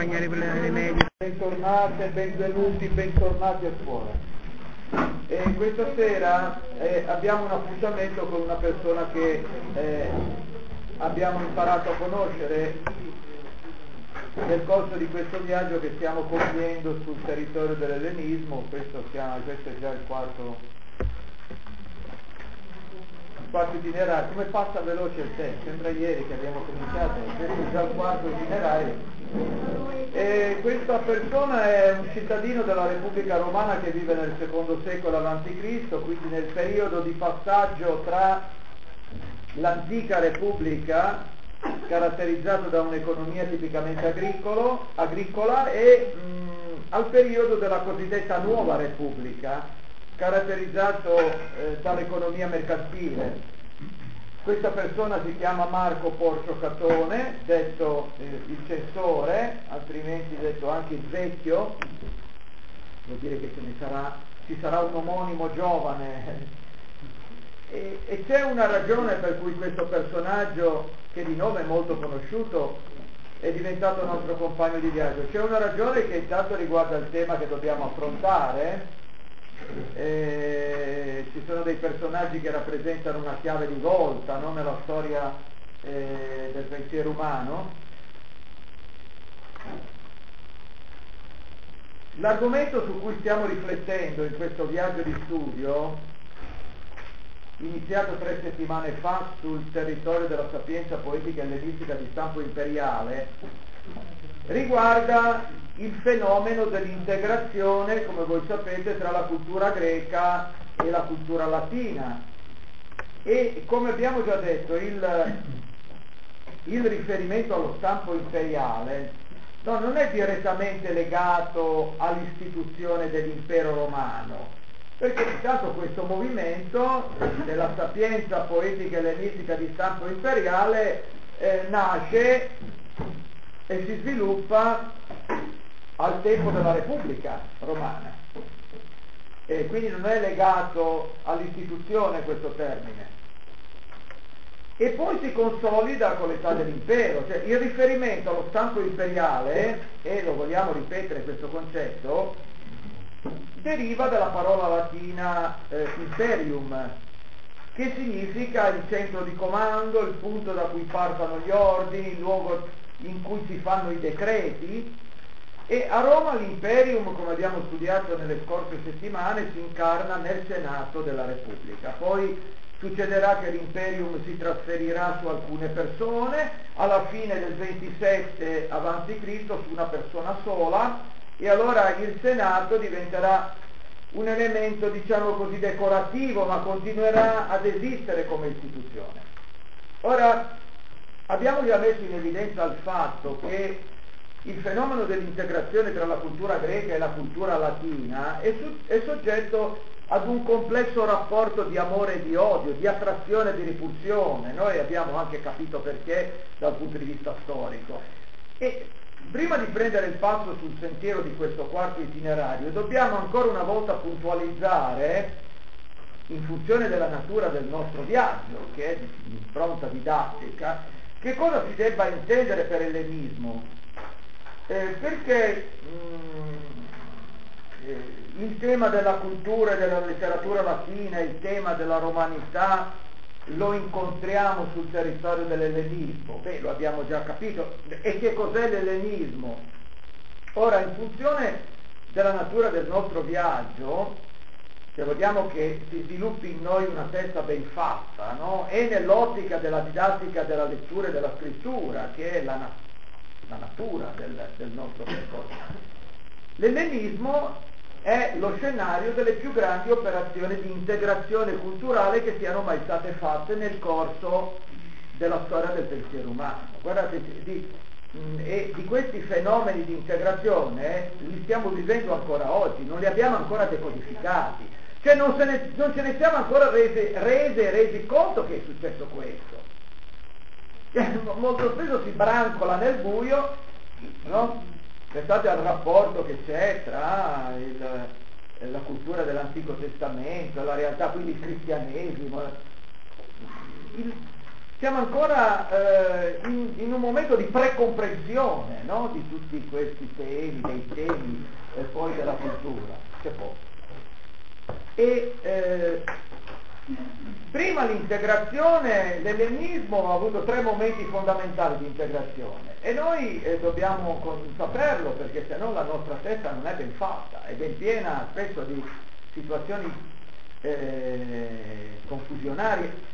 accompagnare per le medie. Bentornate, benvenuti, bentornati a scuola. Questa sera abbiamo un appuntamento con una persona che abbiamo imparato a conoscere nel corso di questo viaggio che stiamo compiendo sul territorio dell'ellenismo. Questo è già il quarto itinerario. Come passa veloce il tempo, sembra ieri che abbiamo cominciato, questo è già il quarto itinerario. E questa persona è un cittadino della Repubblica Romana che vive nel secondo secolo a.C., quindi nel periodo di passaggio tra l'antica Repubblica, caratterizzato da un'economia tipicamente agricola, e al periodo della cosiddetta Nuova Repubblica, caratterizzato dall'economia mercantile. Questa persona si chiama Marco Porcio Catone, detto il censore, altrimenti detto anche il vecchio, vuol dire che ci sarà un omonimo giovane. E c'è una ragione per cui questo personaggio, che di nome è molto conosciuto, è diventato nostro compagno di viaggio. C'è una ragione che intanto riguarda il tema che dobbiamo affrontare. Ci sono dei personaggi che rappresentano una chiave di volta, no? Nella storia del pensiero umano. L'argomento su cui stiamo riflettendo in questo viaggio di studio, iniziato 3 settimane fa sul territorio della sapienza poetica ellenistica di stampo imperiale, riguarda il fenomeno dell'integrazione, come voi sapete, tra la cultura greca e la cultura latina. E come abbiamo già detto, il riferimento allo stampo imperiale non è direttamente legato all'istituzione dell'impero romano, perché intanto questo movimento della sapienza poetica ellenistica di stampo imperiale nasce e si sviluppa al tempo della Repubblica Romana, e quindi non è legato all'istituzione questo termine, e poi si consolida con l'età dell'impero. Cioè, il riferimento allo stampo imperiale, e lo vogliamo ripetere questo concetto, deriva dalla parola latina imperium, che significa il centro di comando, il punto da cui partono gli ordini, il luogo in cui si fanno i decreti. E a Roma l'imperium, come abbiamo studiato nelle scorse settimane, si incarna nel Senato della Repubblica. Poi succederà che l'imperium si trasferirà su alcune persone, alla fine del 27 a.C. su una persona sola, e allora il Senato diventerà un elemento, diciamo così, decorativo, ma continuerà ad esistere come istituzione. Ora, abbiamo già messo in evidenza il fatto che il fenomeno dell'integrazione tra la cultura greca e la cultura latina è soggetto ad un complesso rapporto di amore e di odio, di attrazione e di repulsione. Noi abbiamo anche capito perché dal punto di vista storico. E prima di prendere il passo sul sentiero di questo quarto itinerario, dobbiamo ancora una volta puntualizzare, in funzione della natura del nostro viaggio, che è di impronta didattica, che cosa si debba intendere per ellenismo. Perché il tema della cultura e della letteratura latina, il tema della romanità, lo incontriamo sul territorio dell'ellenismo? Lo abbiamo già capito. E che cos'è l'ellenismo? Ora, in funzione della natura del nostro viaggio, se vogliamo che si sviluppi in noi una testa ben fatta, no? E nell'ottica della didattica della lettura e della scrittura, che è la natura del nostro percorso. L'ellenismo è lo scenario delle più grandi operazioni di integrazione culturale che siano mai state fatte nel corso della storia del pensiero umano. Guardate, di questi fenomeni di integrazione li stiamo vivendo ancora oggi, non li abbiamo ancora decodificati, cioè non ce ne siamo ancora resi conto che è successo questo. Molto spesso si brancola nel buio, no? Pensate al rapporto che c'è tra la cultura dell'Antico Testamento, la realtà, quindi il cristianesimo. siamo ancora in un momento di precomprensione, no? Di tutti questi temi, dei temi poi della cultura. C'è poco. E prima l'integrazione, l'ellenismo ha avuto 3 momenti fondamentali di integrazione e noi dobbiamo saperlo, perché se no la nostra testa non è ben fatta, è ben piena spesso di situazioni confusionarie.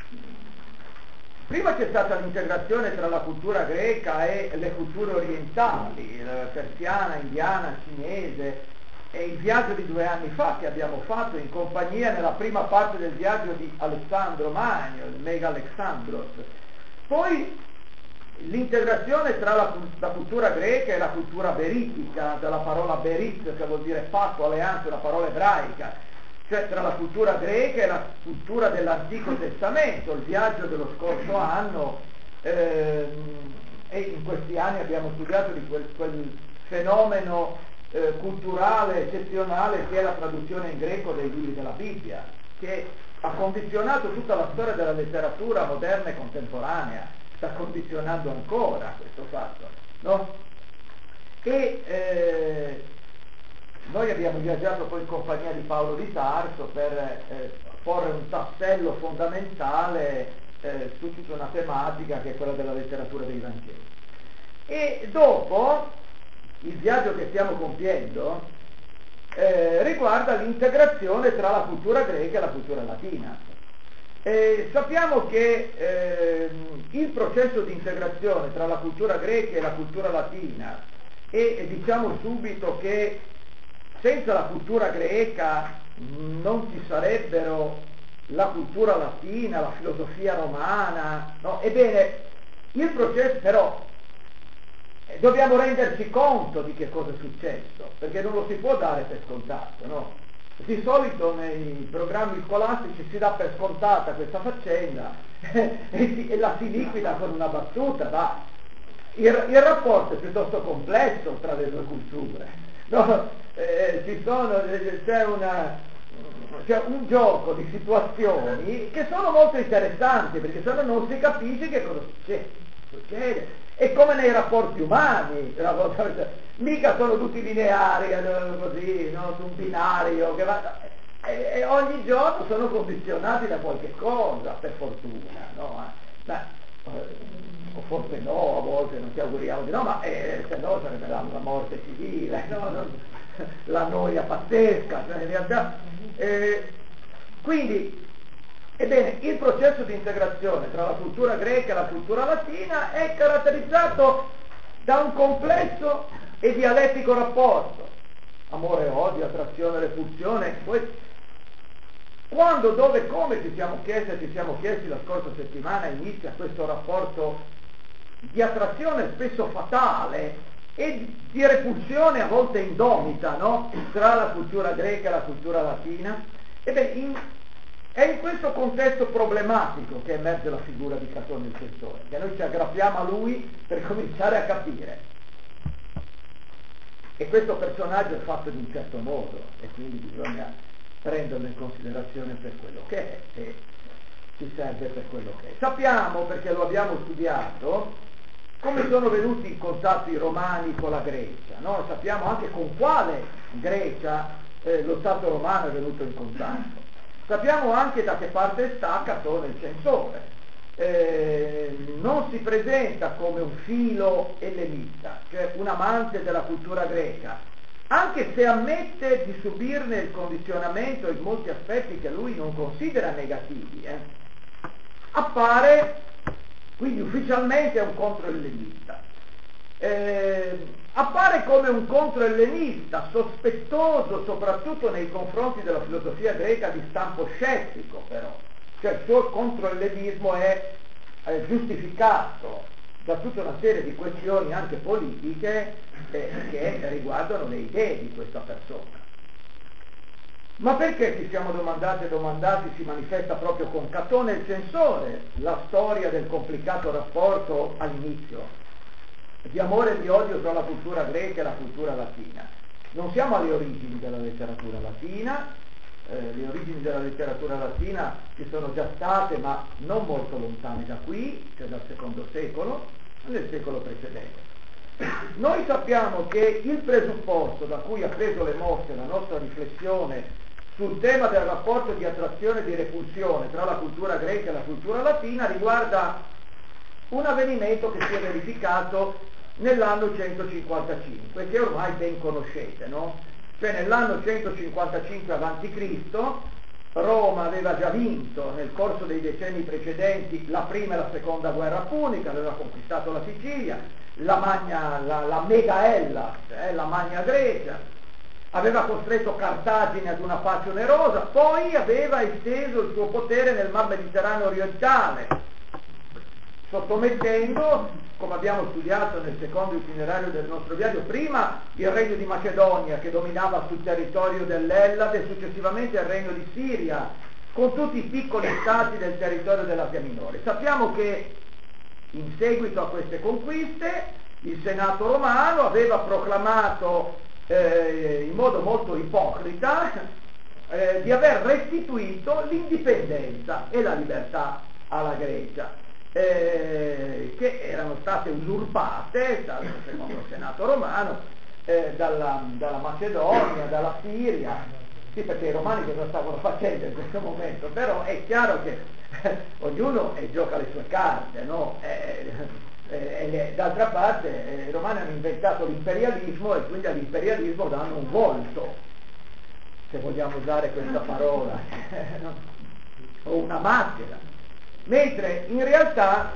Prima c'è stata l'integrazione tra la cultura greca e le culture orientali, persiana, indiana, cinese, e il viaggio di 2 anni fa che abbiamo fatto in compagnia nella prima parte del viaggio di Alessandro Magno, il Mega Alexandros. Poi l'integrazione tra la cultura greca e la cultura beritica, dalla parola berit, che vuol dire patto, alleanza, una parola ebraica, cioè tra la cultura greca e la cultura dell'Antico Testamento, il viaggio dello scorso anno, e in questi anni abbiamo studiato di quel fenomeno culturale eccezionale che è la traduzione in greco dei libri della Bibbia, che ha condizionato tutta la storia della letteratura moderna e contemporanea, sta condizionando ancora questo fatto, no? E noi abbiamo viaggiato poi in compagnia di Paolo di Tarso per porre un tassello fondamentale su tutta una tematica che è quella della letteratura dei Vangeli. E dopo il viaggio che stiamo compiendo riguarda l'integrazione tra la cultura greca e la cultura latina. Sappiamo che il processo di integrazione tra la cultura greca e la cultura latina, e diciamo subito che senza la cultura greca non ci sarebbero la cultura latina, la filosofia romana, no? Ebbene, il processo però dobbiamo renderci conto di che cosa è successo, perché non lo si può dare per scontato, no? Di solito nei programmi scolastici si dà per scontata questa faccenda e la si liquida con una battuta, ma il rapporto è piuttosto complesso tra le 2 culture, no? C'è un gioco di situazioni che sono molto interessanti, perché se no non si capisce che cosa succede. È come nei rapporti umani, mica sono tutti lineari, così, no? Su un binario, che va, e ogni giorno sono condizionati da qualche cosa, per fortuna, no? O forse no, a volte non ci auguriamo di no, ma se no sarebbe la morte civile, no? La noia pazzesca, cioè in realtà. Quindi, ebbene, il processo di integrazione tra la cultura greca e la cultura latina è caratterizzato da un complesso e dialettico rapporto, amore e odio, attrazione e repulsione. Poi, quando, dove, come ci siamo chiesti la scorsa settimana, inizia questo rapporto di attrazione spesso fatale e di repulsione a volte indomita, no? Tra la cultura greca e la cultura latina. Ebbene, è in questo contesto problematico che emerge la figura di Catone il Censore, che noi ci aggrappiamo a lui per cominciare a capire. E questo personaggio è fatto di un certo modo e quindi bisogna prenderlo in considerazione per quello che è e ci serve per quello che è. Sappiamo, perché lo abbiamo studiato, come sono venuti in contatto i romani con la Grecia, no? Sappiamo anche con quale Grecia lo Stato romano è venuto in contatto. Sappiamo anche da che parte sta Catone il Censore. Non si presenta come un filo ellenista, cioè un amante della cultura greca, anche se ammette di subirne il condizionamento in molti aspetti che lui non considera negativi. Appare, quindi ufficialmente è un controellenista. Appare come un controellenista, sospettoso soprattutto nei confronti della filosofia greca di stampo scettico, però. Cioè il suo controellenismo è giustificato da tutta una serie di questioni anche politiche che riguardano le idee di questa persona. Ma perché ci siamo domandati e domandati si manifesta proprio con Catone il Censore la storia del complicato rapporto all'inizio di amore e di odio tra la cultura greca e la cultura latina? Non siamo alle origini della letteratura latina, le origini della letteratura latina ci sono già state, ma non molto lontane da qui, cioè dal secondo secolo, nel secolo precedente. Noi sappiamo che il presupposto da cui ha preso le mosse la nostra riflessione sul tema del rapporto di attrazione e di repulsione tra la cultura greca e la cultura latina riguarda un avvenimento che si è verificato nell'anno 155, che ormai ben conoscete, no? Cioè nell'anno 155 a.C. Roma aveva già vinto nel corso dei decenni precedenti la prima e la seconda guerra punica, aveva conquistato la Sicilia, la Mega Hellas, la Magna Grecia, aveva costretto Cartagine ad una pace onerosa, poi aveva esteso il suo potere nel Mar Mediterraneo orientale, sottomettendo, come abbiamo studiato nel secondo itinerario del nostro viaggio, prima il regno di Macedonia che dominava sul territorio dell'Ellade e successivamente il regno di Siria, con tutti i piccoli stati del territorio dell'Asia Minore. Sappiamo che in seguito a queste conquiste il Senato romano aveva proclamato in modo molto ipocrita di aver restituito l'indipendenza e la libertà alla Grecia, che erano state usurpate dal secondo Senato romano, dalla Macedonia, dalla Siria. Sì, perché i romani cosa stavano facendo in questo momento? Però è chiaro che ognuno gioca le sue carte, no? D'altra parte i romani hanno inventato l'imperialismo e quindi all'imperialismo danno un volto, se vogliamo usare questa parola, o una maschera, mentre in realtà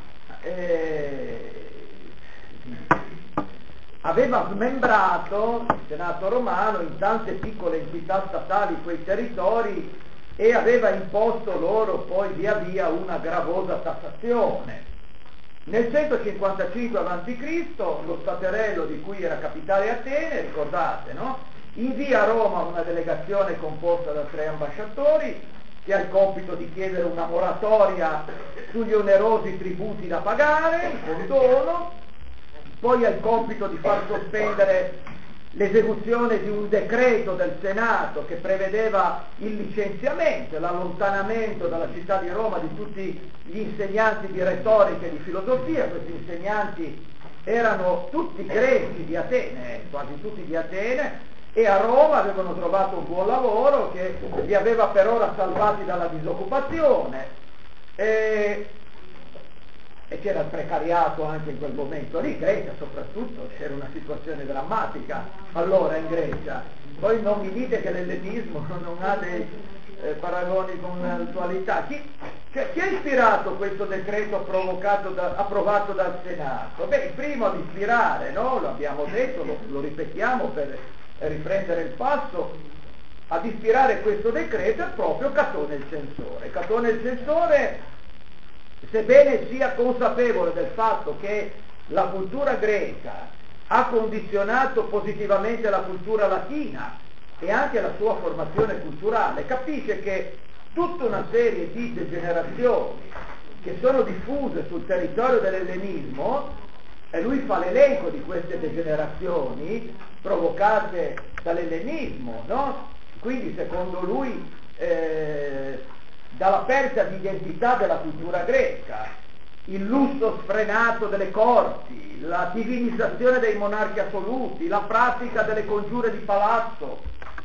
aveva smembrato il Senato romano in tante piccole entità statali quei territori e aveva imposto loro poi via via una gravosa tassazione. Nel 155 a.C. lo staterello di cui era capitale Atene, ricordate, no? Invia a Roma una delegazione composta da 3 ambasciatori che ha il compito di chiedere una moratoria sugli onerosi tributi da pagare, il condono, poi ha il compito di far sospendere l'esecuzione di un decreto del Senato che prevedeva il licenziamento e l'allontanamento dalla città di Roma di tutti gli insegnanti di retorica e di filosofia. Questi insegnanti erano tutti greci di Atene, quasi tutti di Atene, e a Roma avevano trovato un buon lavoro che li aveva per ora salvati dalla disoccupazione. E c'era il precariato anche in quel momento lì. In Grecia soprattutto c'era una situazione drammatica allora in Grecia. Poi non mi dite che l'ellenismo non ha dei paragoni con l'attualità. Chi ha ispirato questo decreto approvato dal Senato? Beh, il primo ad ispirare, no? Lo abbiamo detto, lo ripetiamo per riprendere il passo, ad ispirare questo decreto è proprio Catone il censore. Catone il censore, sebbene sia consapevole del fatto che la cultura greca ha condizionato positivamente la cultura latina e anche la sua formazione culturale, capisce che tutta una serie di degenerazioni che sono diffuse sul territorio dell'ellenismo, e lui fa l'elenco di queste degenerazioni provocate dall'ellenismo, no? Quindi secondo lui dalla perdita di identità della cultura greca, il lusso sfrenato delle corti, la divinizzazione dei monarchi assoluti, la pratica delle congiure di palazzo,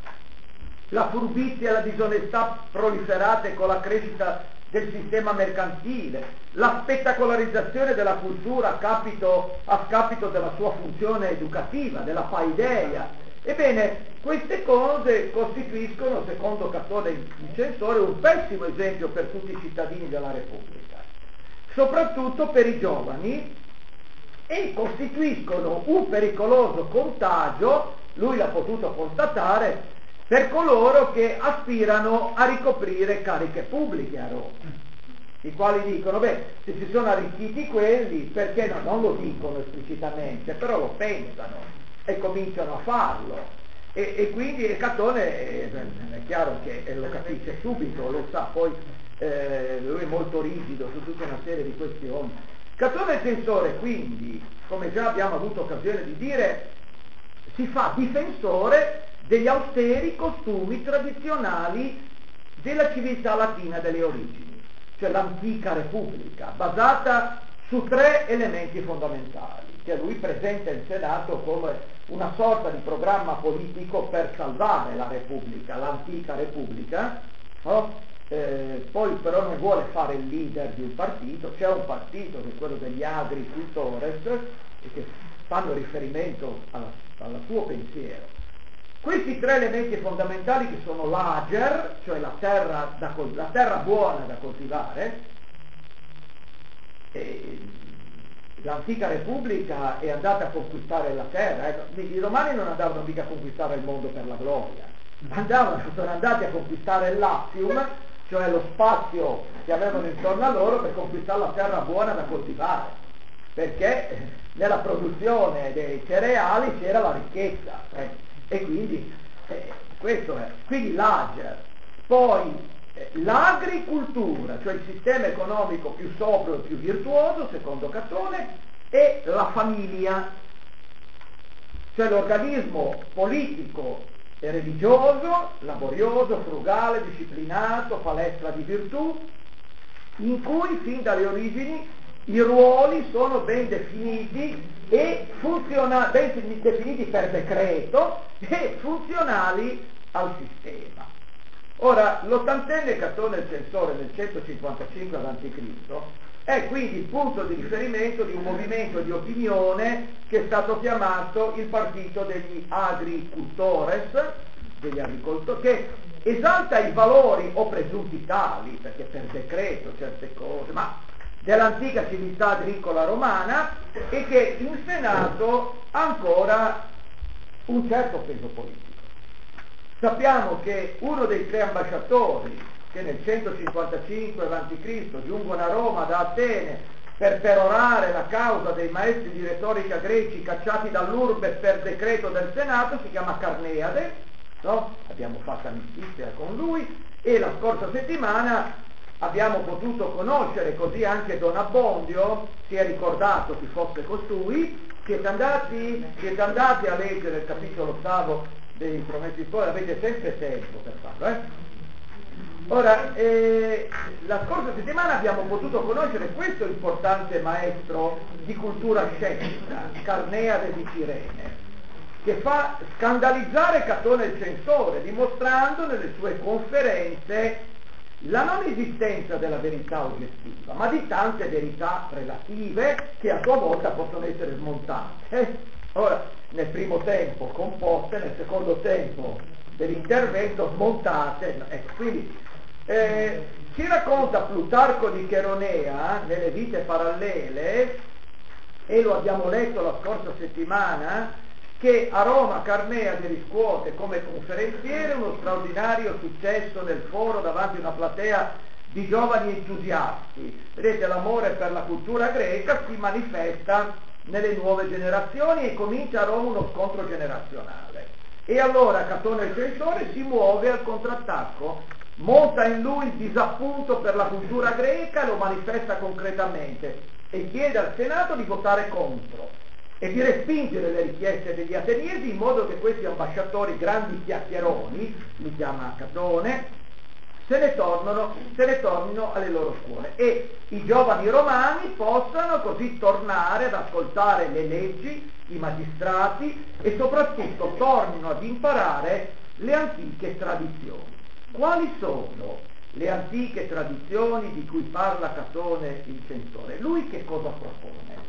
la furbizia e la disonestà proliferate con la crescita del sistema mercantile, la spettacolarizzazione della cultura a scapito della sua funzione educativa, della paideia. Ebbene, queste cose costituiscono, secondo Catone il censore, un pessimo esempio per tutti i cittadini della Repubblica, soprattutto per i giovani, e costituiscono un pericoloso contagio, lui l'ha potuto constatare, per coloro che aspirano a ricoprire cariche pubbliche a Roma, i quali dicono, beh, se si sono arricchiti quelli, perché no? Non lo dicono esplicitamente, però lo pensano e cominciano a farlo. E quindi Catone è chiaro che lo capisce subito, lo sa, poi lui è molto rigido su tutta una serie di questioni. Catone il censore quindi, come già abbiamo avuto occasione di dire, si fa difensore degli austeri costumi tradizionali della civiltà latina delle origini, cioè l'antica repubblica, basata su 3 elementi fondamentali, che lui presenta in Senato come una sorta di programma politico per salvare la repubblica, l'antica repubblica, no? Poi però non vuole fare il leader di un partito, c'è un partito che è quello degli agricultores e che fanno riferimento al suo pensiero. Questi 3 elementi fondamentali che sono l'ager, cioè la terra buona da coltivare, l'antica repubblica è andata a conquistare la terra, i romani non andavano mica a conquistare il mondo per la gloria, sono andati a conquistare il Latium, cioè lo spazio che avevano intorno a loro per conquistare la terra buona da coltivare, perché nella produzione dei cereali c'era la ricchezza, e quindi questo è, quindi l'ager, poi l'agricoltura, cioè il sistema economico più sobrio e più virtuoso, secondo Catone, e la famiglia, cioè l'organismo politico e religioso, laborioso, frugale, disciplinato, palestra di virtù, in cui fin dalle origini i ruoli sono ben definiti e ben definiti per decreto e funzionali al sistema. Ora, l'ottantenne Catone il Censore nel 155 a.C. è quindi il punto di riferimento di un movimento di opinione che è stato chiamato il partito degli agricultores, degli agricoltori, che esalta i valori o presunti tali, perché per decreto certe cose, ma dell'antica civiltà agricola romana, e che in Senato ha ancora un certo peso politico. Sappiamo che uno dei 3 ambasciatori che nel 155 a.C. giungono a Roma da Atene per perorare la causa dei maestri di retorica greci cacciati dall'urbe per decreto del Senato si chiama Carneade, no? Abbiamo fatto amicizia con lui e la scorsa settimana abbiamo potuto conoscere, così anche Don Abbondio si è ricordato chi fosse costui. Siete andati a leggere il capitolo 8 dei Promessi Sposi, avete sempre tempo per farlo, Ora, la scorsa settimana abbiamo potuto conoscere questo importante maestro di cultura scenica, Carneade di Cirene, che fa scandalizzare Catone il Censore, dimostrando nelle sue conferenze la non esistenza della verità oggettiva, ma di tante verità relative che a sua volta possono essere smontate. Ora, nel primo tempo composte, nel secondo tempo dell'intervento smontate. Quindi ci racconta Plutarco di Cheronea nelle vite parallele, e lo abbiamo letto la scorsa settimana, che a Roma Carneade riscuote come conferenziere uno straordinario successo nel foro davanti a una platea di giovani entusiasti. Vedete, l'amore per la cultura greca si manifesta nelle nuove generazioni e comincia a Roma uno scontro generazionale. E allora Catone il Censore si muove al contrattacco, monta in lui il disappunto per la cultura greca e lo manifesta concretamente e chiede al Senato di votare contro e di respingere le richieste degli ateniesi, in modo che questi ambasciatori, grandi chiacchieroni, li chiama Catone, se ne tornino alle loro scuole e i giovani romani possano così tornare ad ascoltare le leggi, i magistrati e soprattutto tornino ad imparare le antiche tradizioni. Quali sono le antiche tradizioni di cui parla Catone il Censore? Lui che cosa propone?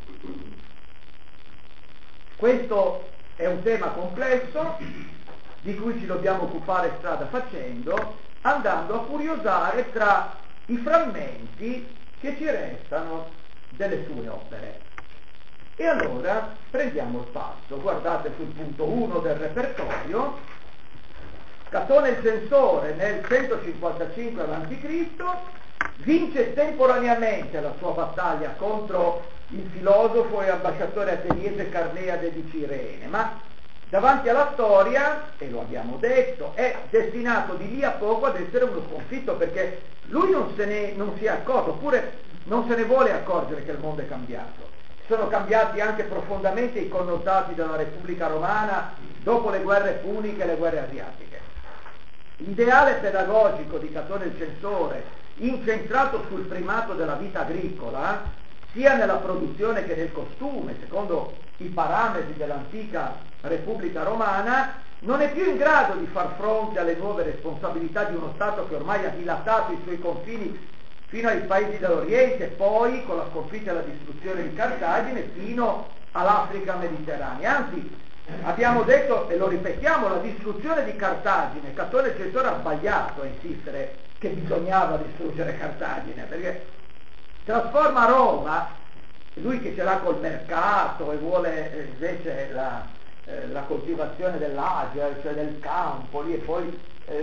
Questo è un tema complesso di cui ci dobbiamo occupare strada facendo, andando a curiosare tra i frammenti che ci restano delle sue opere. E allora prendiamo il passo, guardate sul punto 1 del repertorio. Catone il Censore nel 155 a.C. vince temporaneamente la sua battaglia contro il filosofo e ambasciatore ateniese Carneade di Cirene, ma davanti alla storia, e lo abbiamo detto, è destinato di lì a poco ad essere uno sconfitto, perché lui non si è accorto, oppure non se ne vuole accorgere che il mondo è cambiato. Sono cambiati anche profondamente i connotati della Repubblica Romana dopo le guerre puniche e le guerre asiatiche. L'ideale pedagogico di Catone il Censore, incentrato sul primato della vita agricola, sia nella produzione che nel costume, secondo i parametri dell'antica Repubblica Romana, non è più in grado di far fronte alle nuove responsabilità di uno Stato che ormai ha dilatato i suoi confini fino ai paesi dell'Oriente, poi con la sconfitta e la distruzione di Cartagine fino all'Africa mediterranea. Anzi, abbiamo detto, e lo ripetiamo, la distruzione di Cartagine, Catone il Censore ha sbagliato a insistere che bisognava distruggere Cartagine, perché trasforma Roma, lui che ce l'ha col mercato e vuole invece la coltivazione dell'ager, cioè del campo, lì, e poi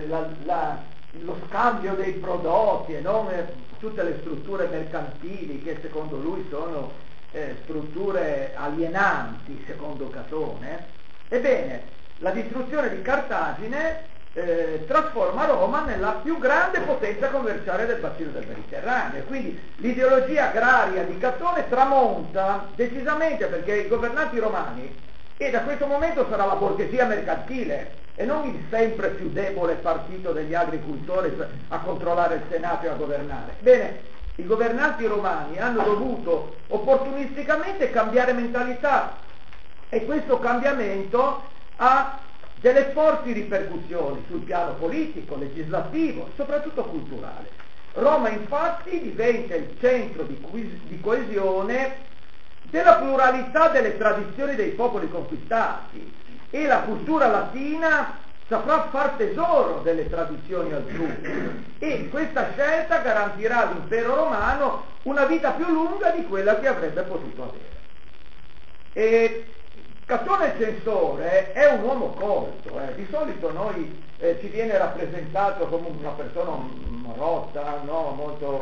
lo scambio dei prodotti e non tutte le strutture mercantili che secondo lui sono strutture alienanti, secondo Catone. Ebbene, la distruzione di Cartagine trasforma Roma nella più grande potenza commerciale del bacino del Mediterraneo, quindi l'ideologia agraria di Catone tramonta decisamente, perché i governanti romani, e da questo momento sarà la borghesia mercantile e non il sempre più debole partito degli agricoltori a controllare il Senato e a governare. Bene, i governanti romani hanno dovuto opportunisticamente cambiare mentalità, e questo cambiamento ha delle forti ripercussioni sul piano politico, legislativo e soprattutto culturale. Roma infatti diventa il centro di coesione della pluralità delle tradizioni dei popoli conquistati, e la cultura latina saprà far tesoro delle tradizioni altrui, e questa scelta garantirà all'impero romano una vita più lunga di quella che avrebbe potuto avere. E Catone il Censore è un uomo colto, di solito noi ci viene rappresentato come una persona rotta, no? Molto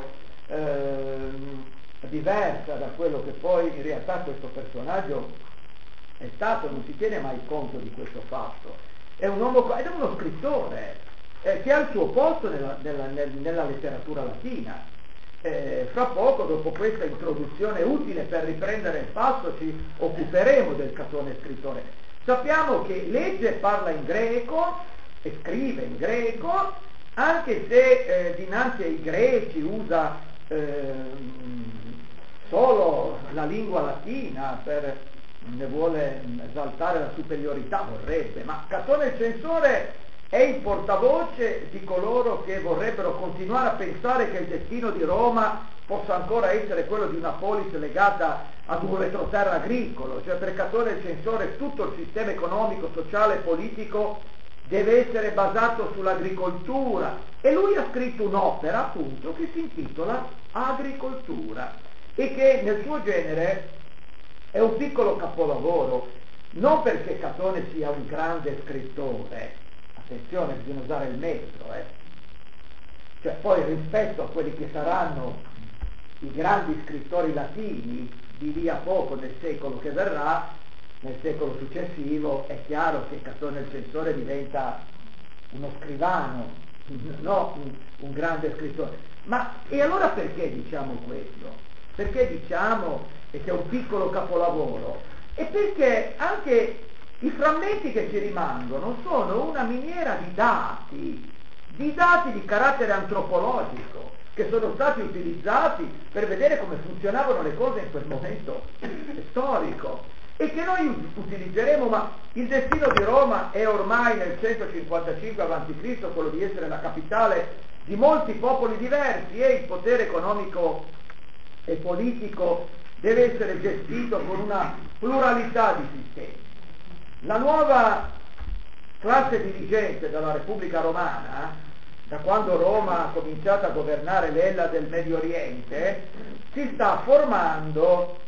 diversa da quello che poi in realtà questo personaggio è stato, non si tiene mai conto di questo fatto. È un uomo, ed è uno scrittore che ha il suo posto nella letteratura latina. Fra poco, dopo questa introduzione utile per riprendere il passo, ci occuperemo del Catone scrittore. Sappiamo che legge e parla in greco e scrive in greco, anche se dinanzi ai greci usa solo la lingua latina, ne vuole esaltare la superiorità, vorrebbe, ma Catone il Censore è il portavoce di coloro che vorrebbero continuare a pensare che il destino di Roma possa ancora essere quello di una polis legata ad un retroterra agricolo. Cioè, per Catone il Censore tutto il sistema economico, sociale e politico deve essere basato sull'agricoltura, e lui ha scritto un'opera appunto che si intitola Agricoltura, e che nel suo genere è un piccolo capolavoro, non perché Catone sia un grande scrittore, attenzione, bisogna usare il metro, cioè poi rispetto a quelli che saranno i grandi scrittori latini di lì a poco nel secolo che verrà, nel secolo successivo, è chiaro che Catone il Censore diventa uno scrivano, no un grande scrittore. Ma e allora perché diciamo questo? Perché diciamo che è un piccolo capolavoro? E perché anche i frammenti che ci rimangono sono una miniera di dati di carattere antropologico, che sono stati utilizzati per vedere come funzionavano le cose in quel momento storico, e che noi utilizzeremo. Ma il destino di Roma è ormai nel 155 a.C. quello di essere la capitale di molti popoli diversi, e il potere economico e politico deve essere gestito con una pluralità di sistemi. La nuova classe dirigente della Repubblica Romana, da quando Roma ha cominciato a governare l'ella del Medio Oriente, si sta formando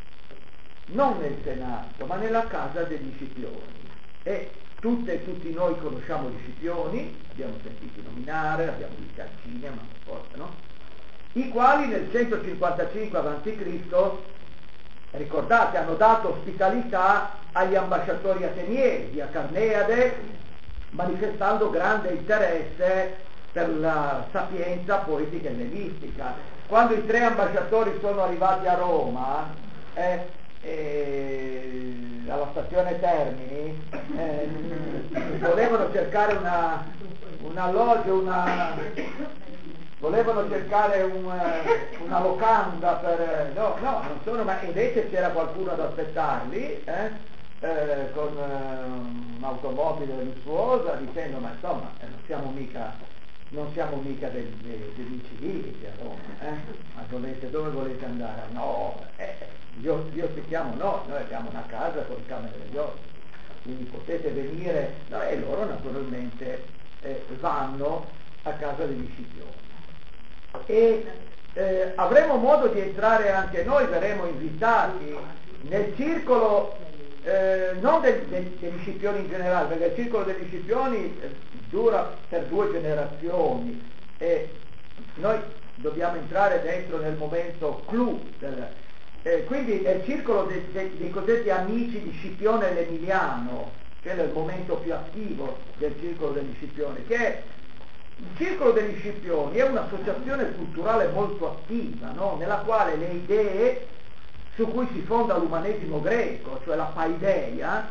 non nel Senato, ma nella casa degli Scipioni. E tutti noi conosciamo gli Scipioni, abbiamo sentito nominare, abbiamo visto al cinema, forse, no? I quali nel 155 a.C., ricordate, hanno dato ospitalità agli ambasciatori ateniesi, a Carneade, manifestando grande interesse per la sapienza poetica e ellenistica. Quando i 3 ambasciatori sono arrivati a Roma, alla stazione Termini, volevano cercare un alloggio, volevano cercare una locanda per... No, non sono, ma invece c'era qualcuno ad aspettarli, con un'automobile lussuosa, dicendo, ma insomma, non siamo mica degli civili a Roma, ma dove volete andare? No, io ti chiamo, no, noi abbiamo una casa con camere degli ospiti, quindi potete venire, no, e loro naturalmente vanno a casa degli scipioni. E avremo modo di entrare anche noi, saremo invitati nel circolo, non degli scipioni in generale, perché il circolo degli scipioni dura per 2 generazioni e noi dobbiamo entrare dentro nel momento clou, quindi nel circolo dei cosiddetti amici di Scipione l'Emiliano, che è nel momento più attivo del circolo degli scipioni, che è il circolo degli scipioni è un'associazione culturale molto attiva, no? Nella quale le idee su cui si fonda l'umanesimo greco, cioè la paideia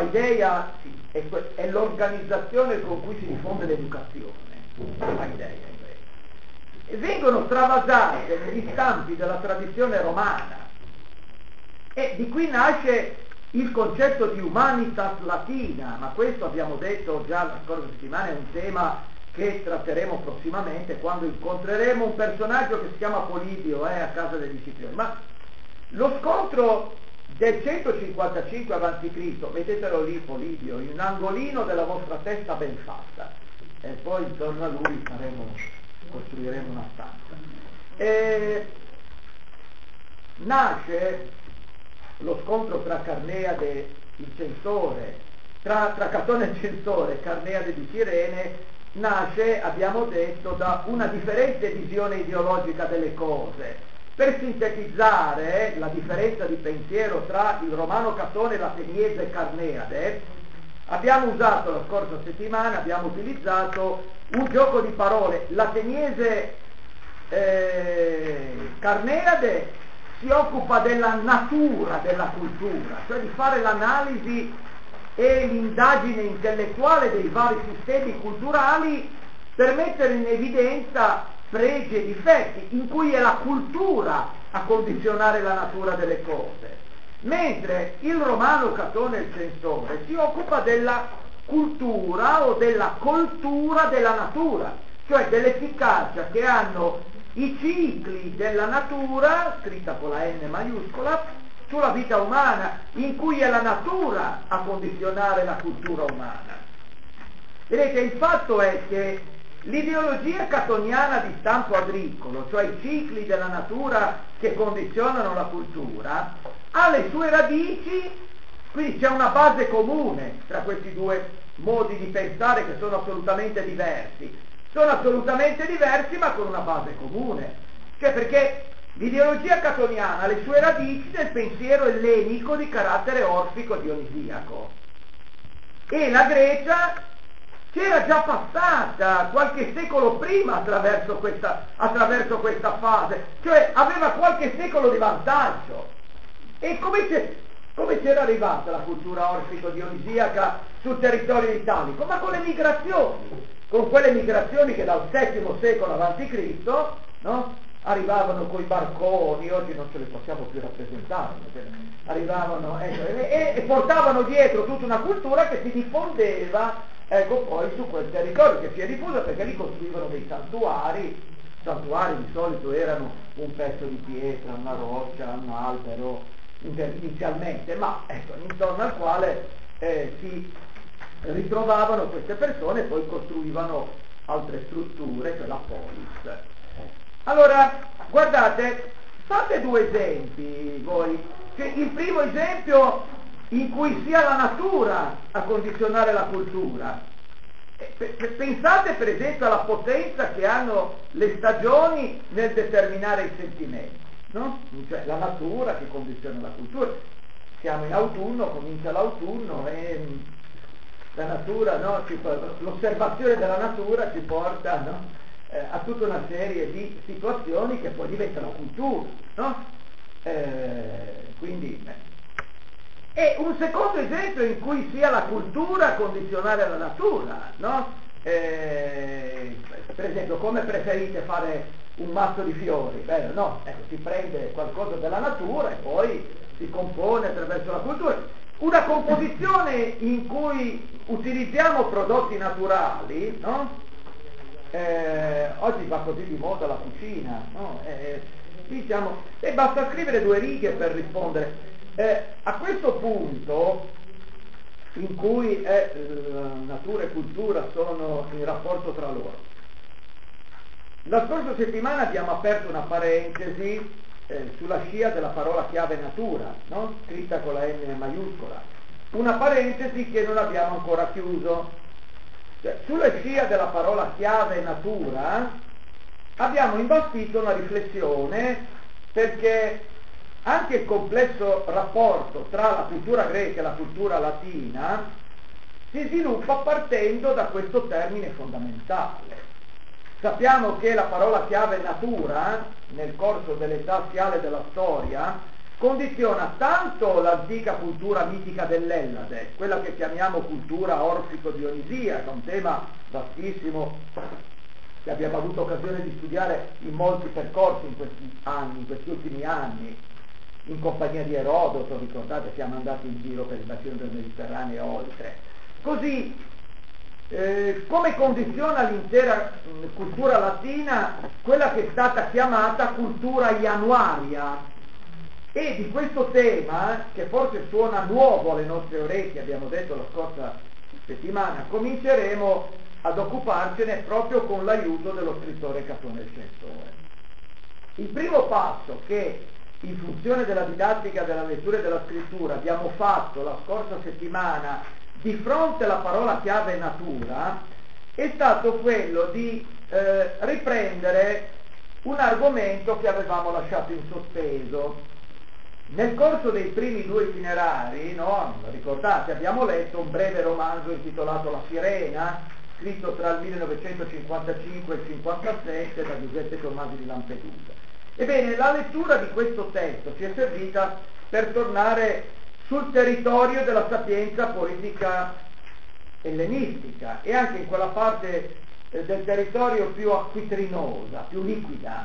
è l'organizzazione con cui si diffonde l'educazione, paideia in greco, e vengono travasate negli stampi della tradizione romana, e di qui nasce il concetto di humanitas latina, ma questo abbiamo detto già la scorsa settimana, è un tema che tratteremo prossimamente quando incontreremo un personaggio che si chiama Polibio a casa degli scipioni. Ma lo scontro del 155 a.C., mettetelo lì Polibio, in un angolino della vostra testa ben fatta, e poi intorno a lui costruiremo una stanza. Nasce lo scontro tra Carneade il censore, tra Catone il censore e Carneade di Cirene, nasce, abbiamo detto, da una differente visione ideologica delle cose. Per sintetizzare la differenza di pensiero tra il romano Catone e l'ateniese Carneade, abbiamo usato la scorsa settimana, abbiamo utilizzato un gioco di parole. L'ateniese Carneade si occupa della natura della cultura, cioè di fare l'analisi e l'indagine intellettuale dei vari sistemi culturali per mettere in evidenza pregi e difetti, in cui è la cultura a condizionare la natura delle cose, mentre il romano Catone il censore si occupa della cultura o della coltura della natura, cioè dell'efficacia che hanno i cicli della natura, scritta con la N maiuscola, sulla vita umana, in cui è la natura a condizionare la cultura umana. Vedete, il fatto è che l'ideologia catoniana di stampo agricolo, cioè i cicli della natura che condizionano la cultura, ha le sue radici, quindi c'è una base comune tra questi due modi di pensare che sono assolutamente diversi. Sono assolutamente diversi ma con una base comune, cioè perché l'ideologia catoniana ha le sue radici nel pensiero ellenico di carattere orfico dionisiaco, e la Grecia c'era già passata qualche secolo prima attraverso questa fase, cioè aveva qualche secolo di vantaggio. E come c'era arrivata la cultura orfico-dionisiaca sul territorio italico? Ma con le migrazioni, con quelle migrazioni che dal VII secolo a.C., no? Arrivavano coi barconi, oggi non ce li possiamo più rappresentare, arrivavano e portavano dietro tutta una cultura che si diffondeva, poi su quel territorio, che si è diffusa perché lì costruivano dei santuari di solito erano un pezzo di pietra, una roccia, un albero, inizialmente, ma intorno al quale si ritrovavano queste persone e poi costruivano altre strutture, cioè la polis. Allora, guardate, fate 2 esempi voi. Cioè, il primo esempio in cui sia la natura a condizionare la cultura. Pensate per esempio alla potenza che hanno le stagioni nel determinare i sentimenti, no? Cioè la natura che condiziona la cultura. Siamo in autunno, comincia l'autunno e la natura, no? L'osservazione della natura ci porta, no? A tutta una serie di situazioni che poi diventano cultura, no? Quindi E un secondo esempio in cui sia la cultura a condizionare la natura, no? Per esempio, come preferite fare un mazzo di fiori? Beh, no, ecco, si prende qualcosa della natura e poi si compone attraverso la cultura. Una composizione in cui utilizziamo prodotti naturali, no? Oggi va così di moda la cucina, no? Diciamo, e basta scrivere 2 righe per rispondere. A questo punto, in cui natura e cultura sono in rapporto tra loro, la scorsa settimana abbiamo aperto una parentesi sulla scia della parola chiave natura, no? Scritta con la N maiuscola, una parentesi che non abbiamo ancora chiuso. Sulla scia della parola chiave natura abbiamo imbastito una riflessione, perché anche il complesso rapporto tra la cultura greca e la cultura latina si sviluppa partendo da questo termine fondamentale. Sappiamo che la parola chiave natura, nel corso dell'età sciale della storia, condiziona tanto l'antica cultura mitica dell'Ellade, quella che chiamiamo cultura orfico-dionisiaca, un tema vastissimo che abbiamo avuto occasione di studiare in molti percorsi in questi ultimi anni, in compagnia di Erodoto, ricordate, siamo andati in giro per il bacino del Mediterraneo e oltre. Così, come condiziona l'intera cultura latina quella che è stata chiamata cultura ianuaria. E di questo tema, che forse suona nuovo alle nostre orecchie, abbiamo detto la scorsa settimana, cominceremo ad occuparcene proprio con l'aiuto dello scrittore Catone il Censore. Il primo passo che, in funzione della didattica della lettura e della scrittura, abbiamo fatto la scorsa settimana di fronte alla parola chiave natura, è stato quello di riprendere un argomento che avevamo lasciato in sospeso. Nel corso dei primi 2 itinerari, no? Ricordate, abbiamo letto un breve romanzo intitolato La Sirena, scritto tra il 1955 e il 1957 da Giuseppe Tommasi di Lampedusa. Ebbene, la lettura di questo testo ci è servita per tornare sul territorio della sapienza poetica ellenistica e anche in quella parte del territorio più acquitrinosa, più liquida.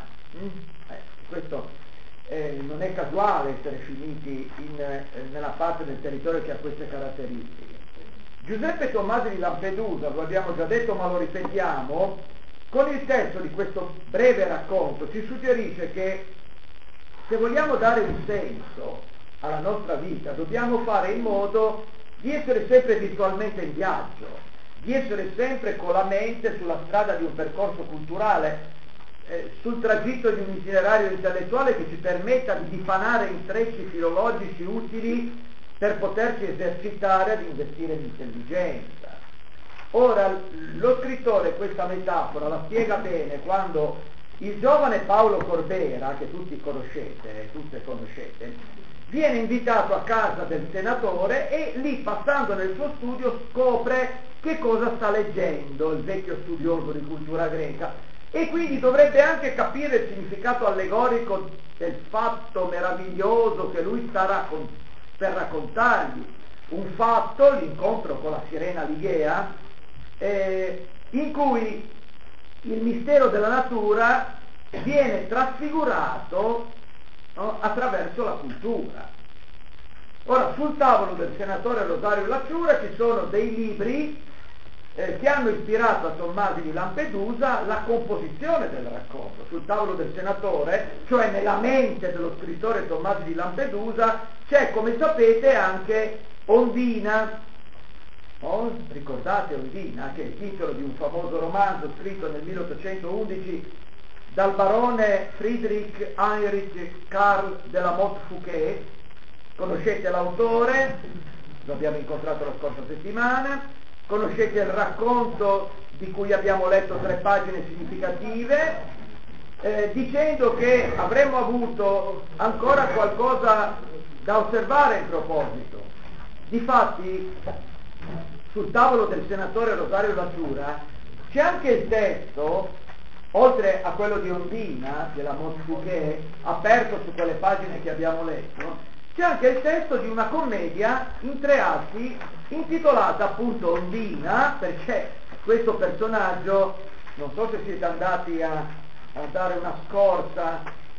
Questo non è casuale essere finiti nella parte del territorio che ha queste caratteristiche. Giuseppe Tommasi di Lampedusa, lo abbiamo già detto ma lo ripetiamo, con il testo di questo breve racconto ci suggerisce che se vogliamo dare un senso alla nostra vita dobbiamo fare in modo di essere sempre virtualmente in viaggio, di essere sempre con la mente sulla strada di un percorso culturale, sul tragitto di un itinerario intellettuale che ci permetta di dipanare intrecci filologici utili per poterci esercitare ad investire in intelligenza. Ora, lo scrittore questa metafora la spiega bene quando il giovane Paolo Corbera, che tutti conoscete, tutte conoscete, viene invitato a casa del senatore e lì, passando nel suo studio, scopre che cosa sta leggendo il vecchio studioso di cultura greca. E quindi dovrebbe anche capire il significato allegorico del fatto meraviglioso che lui sta per raccontargli. Un fatto, l'incontro con la sirena Ligea, in cui il mistero della natura viene trasfigurato, no, attraverso la cultura. Ora, sul tavolo del senatore Rosario Lacciura ci sono dei libri che hanno ispirato a Tommasi di Lampedusa la composizione del racconto. Sul tavolo del senatore, cioè nella mente dello scrittore Tommasi di Lampedusa, c'è, come sapete, anche Ondina. Ricordate Ondina, che è il titolo di un famoso romanzo scritto nel 1811 dal barone Friedrich Heinrich Karl de la Motte Fouquet. Conoscete l'autore, lo abbiamo incontrato la scorsa settimana. Conoscete il racconto di cui abbiamo letto 3 pagine significative, dicendo che avremmo avuto ancora qualcosa da osservare in proposito. Difatti, sul tavolo del senatore Rosario Lacciura c'è anche il testo, oltre a quello di Ondina, della Motte Fouquet, aperto su quelle pagine che abbiamo letto, c'è anche il testo di una commedia in 3 atti intitolata appunto Ondina, perché questo personaggio, non so se siete andati a dare una scorsa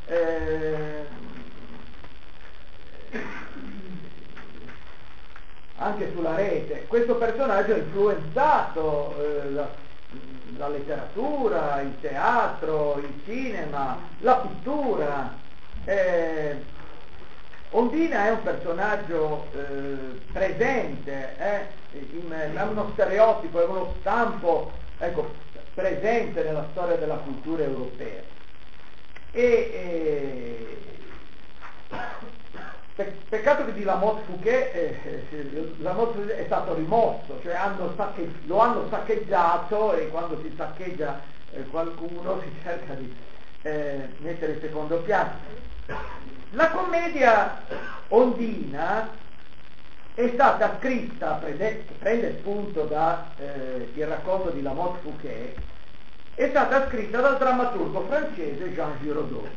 anche sulla rete, questo personaggio ha influenzato la letteratura, il teatro, il cinema, la pittura. Ondina è un personaggio presente, è uno stereotipo, è uno stampo, ecco, presente nella storia della cultura europea. Peccato che di Lamotte Fouquet, Lamotte Fouquet è stato rimosso, cioè lo hanno saccheggiato, e quando si saccheggia qualcuno si cerca di mettere in secondo piano. La commedia Ondina è stata scritta, prende spunto da il racconto di Lamotte Fouquet, è stata scritta dal drammaturgo francese Jean Giraudoux,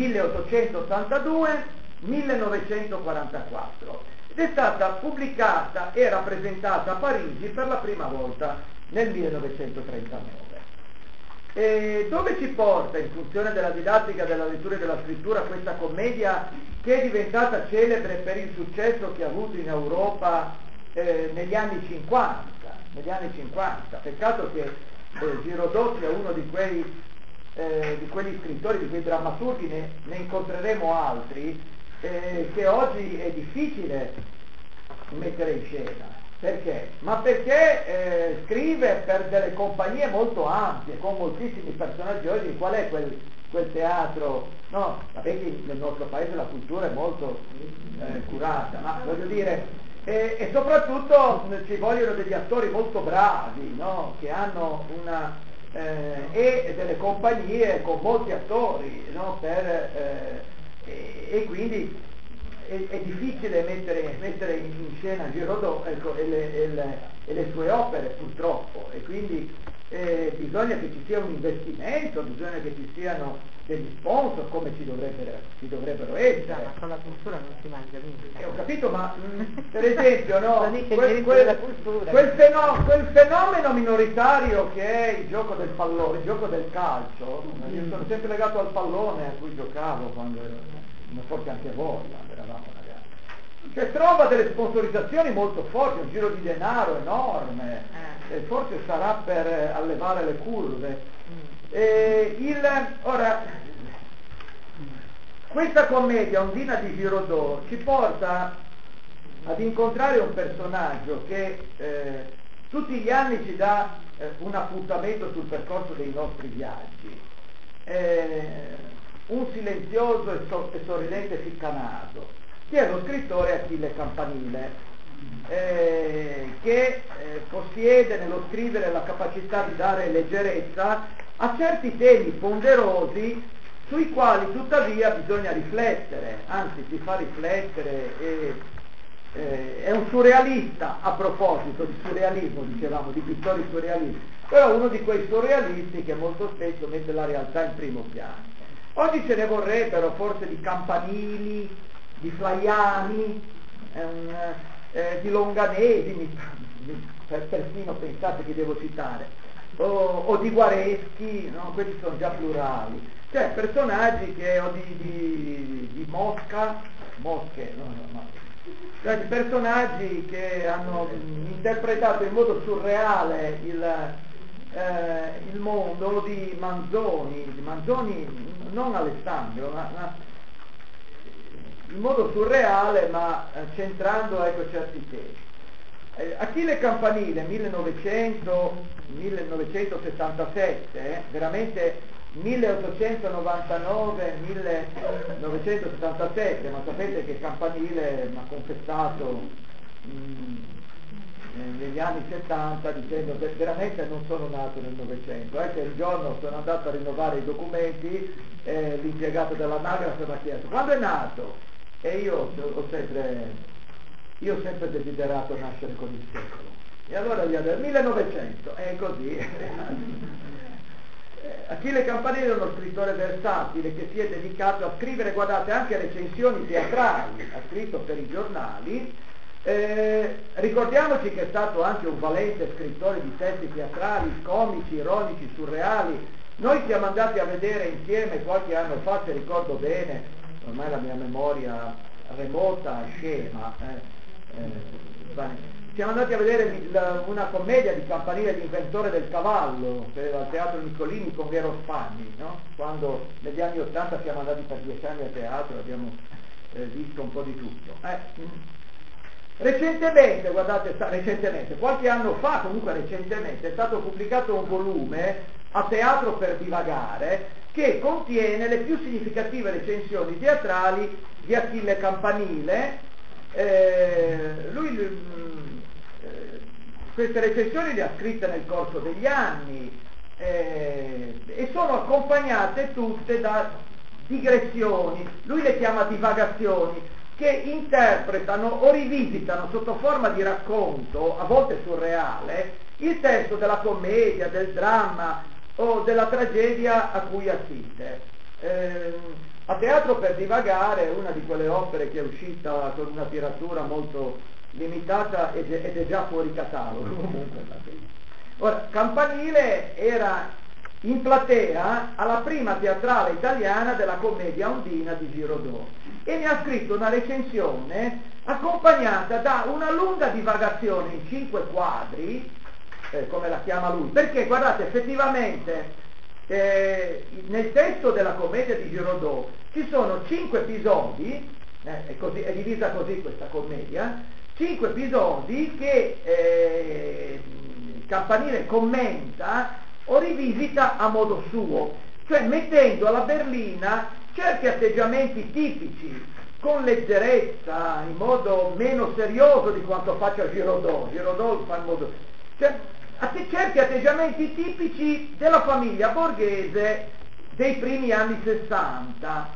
1882-1944, ed è stata pubblicata e rappresentata a Parigi per la prima volta nel 1939. Dove ci porta, in funzione della didattica della lettura e della scrittura, questa commedia che è diventata celebre per il successo che ha avuto in Europa negli anni 50? Peccato che Giraudoux sia uno di quegli scrittori, di quei drammaturghi, ne incontreremo altri, che oggi è difficile mettere in scena. Perché? Ma perché scrive per delle compagnie molto ampie, con moltissimi personaggi. Oggi qual è quel teatro? No, sapete che nel nostro paese la cultura è molto curata, ma voglio dire, e soprattutto ci vogliono degli attori molto bravi, no? Che hanno e delle compagnie con molti attori, no? E quindi è difficile mettere in scena Giraudoux, ecco, e le sue opere, purtroppo, e quindi bisogna che ci sia un investimento, bisogna che ci siano degli sponsor, come ci dovrebbero essere. Ma con la cultura non si mangia mica. Ho capito, ma per esempio, no, quel fenomeno minoritario che è il gioco del pallone, il gioco del calcio, io sono sempre legato al pallone a cui giocavo quando forse anche voi quando eravamo ragazzi, che trova delle sponsorizzazioni molto forti, un giro di denaro enorme, e forse sarà per allevare le curve. Ora, questa commedia Ondina di Giraudoux ci porta ad incontrare un personaggio che tutti gli anni ci dà un appuntamento sul percorso dei nostri viaggi, un silenzioso e sorridente ficcanato, che è lo scrittore Achille Campanile, che possiede nello scrivere la capacità di dare leggerezza a certi temi ponderosi sui quali tuttavia bisogna riflettere, anzi si fa riflettere, è un surrealista. A proposito di surrealismo, dicevamo, di pittori surrealisti, però uno di quei surrealisti che molto spesso mette la realtà in primo piano. Oggi ce ne vorrebbero forse di Campanili, di Flaiani, di Longanesi, persino pensate che devo citare, o di Guareschi, no? Questi sono già plurali, cioè personaggi che, o di Mosche, cioè di personaggi che hanno interpretato in modo surreale il mondo, di Manzoni non Alessandro, ma in modo surreale, ma centrando, ecco, certi temi. Achille Campanile, 1977, veramente 1899-1977, ma sapete che Campanile mi ha confessato negli anni 70 dicendo che veramente non sono nato nel Novecento, che un giorno sono andato a rinnovare i documenti, l'impiegato dell'anagrafe mi ha chiesto quando è nato, e io ho sempre desiderato nascere con il secolo, e allora gli ha detto 1900, è così. Achille Campanile è uno scrittore versatile che si è dedicato a scrivere, guardate, anche recensioni teatrali, ha scritto per i giornali. Ricordiamoci che è stato anche un valente scrittore di testi teatrali, comici, ironici, surreali. Noi siamo andati a vedere insieme qualche anno fa, se ricordo bene, ormai la mia memoria remota, scema, siamo andati a vedere una commedia di Campanile, L'inventore del cavallo, che era al Teatro Niccolini con Gero Spagni, no? Quando negli anni '80 siamo andati per 10 anni a teatro, abbiamo visto un po' di tutto. Recentemente, guardate, qualche anno fa, comunque recentemente, è stato pubblicato un volume, A teatro per divagare, che contiene le più significative recensioni teatrali di Achille Campanile. Queste recensioni le ha scritte nel corso degli anni e sono accompagnate tutte da digressioni, lui le chiama divagazioni, che interpretano o rivisitano sotto forma di racconto, a volte surreale, il testo della commedia, del dramma o della tragedia a cui assiste. A teatro per divagare è una di quelle opere che è uscita con una tiratura molto limitata ed è già fuori catalogo comunque. Ora, Campanile era in platea alla prima teatrale italiana della commedia Ondina di Girodò e ne ha scritto una recensione accompagnata da una lunga divagazione in 5 quadri, come la chiama lui, perché guardate, effettivamente nel testo della commedia di Girodò ci sono 5 episodi, è divisa così questa commedia, 5 episodi che Campanile commenta o rivisita a modo suo, cioè mettendo alla berlina certi atteggiamenti tipici, con leggerezza, in modo meno serioso di quanto faccia Girodò. Girodò fa in modo... Cioè, certi atteggiamenti tipici della famiglia borghese dei primi anni 60.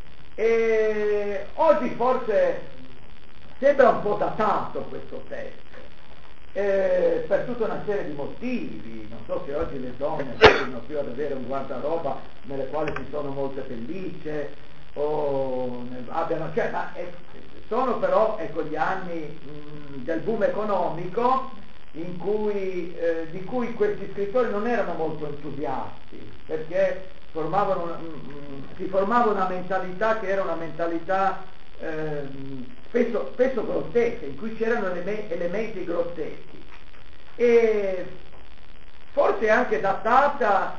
E oggi forse sembra un po' datato questo testo, per tutta una serie di motivi. Non so se oggi le donne riescono più ad avere un guardaroba nelle quali ci sono molte pellicce o abbiano, cioè, sono però gli anni del boom economico in cui, di cui questi scrittori non erano molto entusiasti, perché si formava una mentalità che era una mentalità spesso grottesca, in cui c'erano elementi grotteschi, e forse anche datata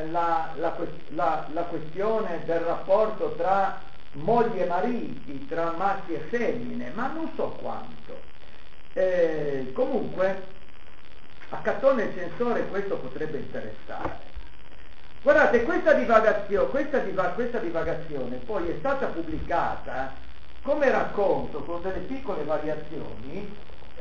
la questione del rapporto tra mogli e mariti, tra maschi e femmine, ma non so quanto. Comunque a Cattone il censore questo potrebbe interessare. Guardate, questa divagazione poi è stata pubblicata come racconto, con delle piccole variazioni,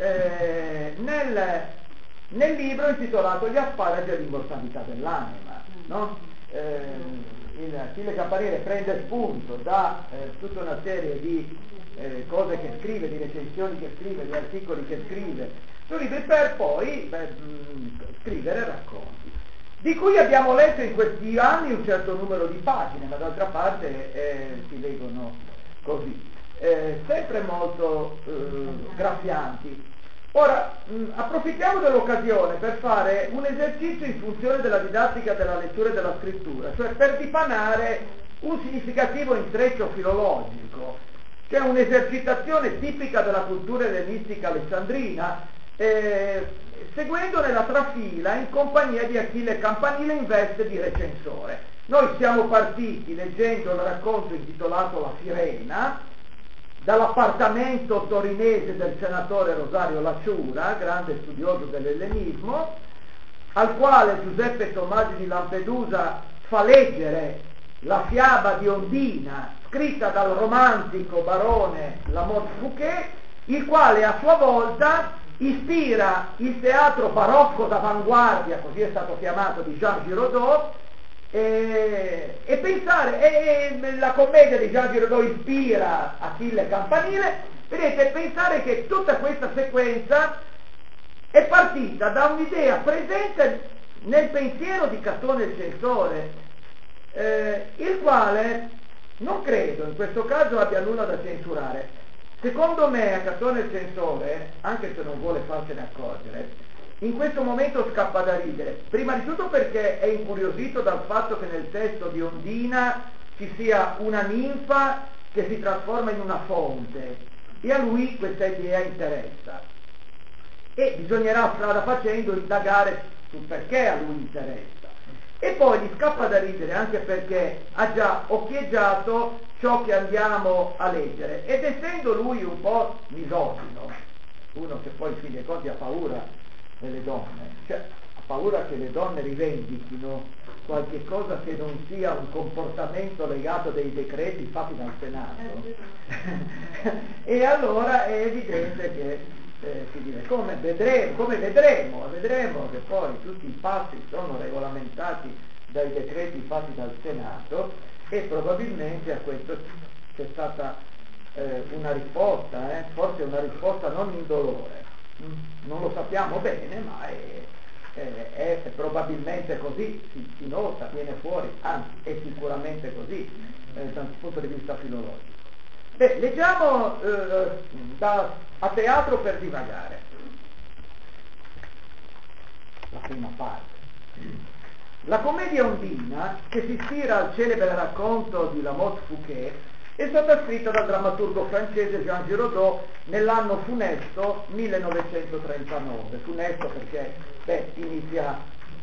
nel libro intitolato Gli asparagi e l'immortalità dell'anima, no? Achille Campanile prende spunto da tutta una serie di cose che scrive, di recensioni che scrive, di articoli che scrive su libri, per poi scrivere racconti, di cui abbiamo letto in questi anni un certo numero di pagine, ma d'altra parte si leggono così, sempre molto graffianti. Ora, approfittiamo dell'occasione per fare un esercizio in funzione della didattica della lettura e della scrittura, cioè per dipanare un significativo intreccio filologico, cioè un'esercitazione tipica della cultura ellenistica alessandrina, seguendone la trafila in compagnia di Achille Campanile in veste di recensore. Noi siamo partiti leggendo il racconto intitolato La Sirena, dall'appartamento torinese del senatore Rosario Laciura, grande studioso dell'ellenismo, al quale Giuseppe Tomasi di Lampedusa fa leggere la fiaba di Ondina, scritta dal romantico barone Lamotte Fouquet, il quale a sua volta ispira il teatro barocco d'avanguardia, così è stato chiamato, di Jean Giraudot, e la commedia di Jean Giraudot ispira Achille Campanile. Vedete, pensare che tutta questa sequenza è partita da un'idea presente nel pensiero di Catone il censore, il quale non credo in questo caso abbia nulla da censurare. Secondo me a Catone il censore, anche se non vuole farsene accorgere, in questo momento scappa da ridere, prima di tutto perché è incuriosito dal fatto che nel testo di Ondina ci sia una ninfa che si trasforma in una fonte, e a lui questa idea interessa. E bisognerà strada facendo indagare sul perché a lui interessa. E poi gli scappa da ridere anche perché ha già occhieggiato ciò che andiamo a leggere, ed essendo lui un po' misogino, uno che poi in fin dei conti ha paura delle donne, cioè ha paura che le donne rivendichino qualche cosa che non sia un comportamento legato dei decreti fatti dal Senato e allora è evidente che si dice, come vedremo che poi tutti i passi sono regolamentati dai decreti fatti dal Senato, e probabilmente a questo c'è stata una risposta, forse una risposta non indolore. Non lo sappiamo bene, ma è probabilmente così, si nota, viene fuori, anzi è sicuramente così dal punto di vista filologico. Beh, leggiamo a teatro per divagare la prima parte. La commedia Ondina, che si ispira al celebre racconto di Lamotte Fouquet, è stata scritta dal drammaturgo francese Jean Giraudoux nell'anno funesto 1939. Funesto perché inizia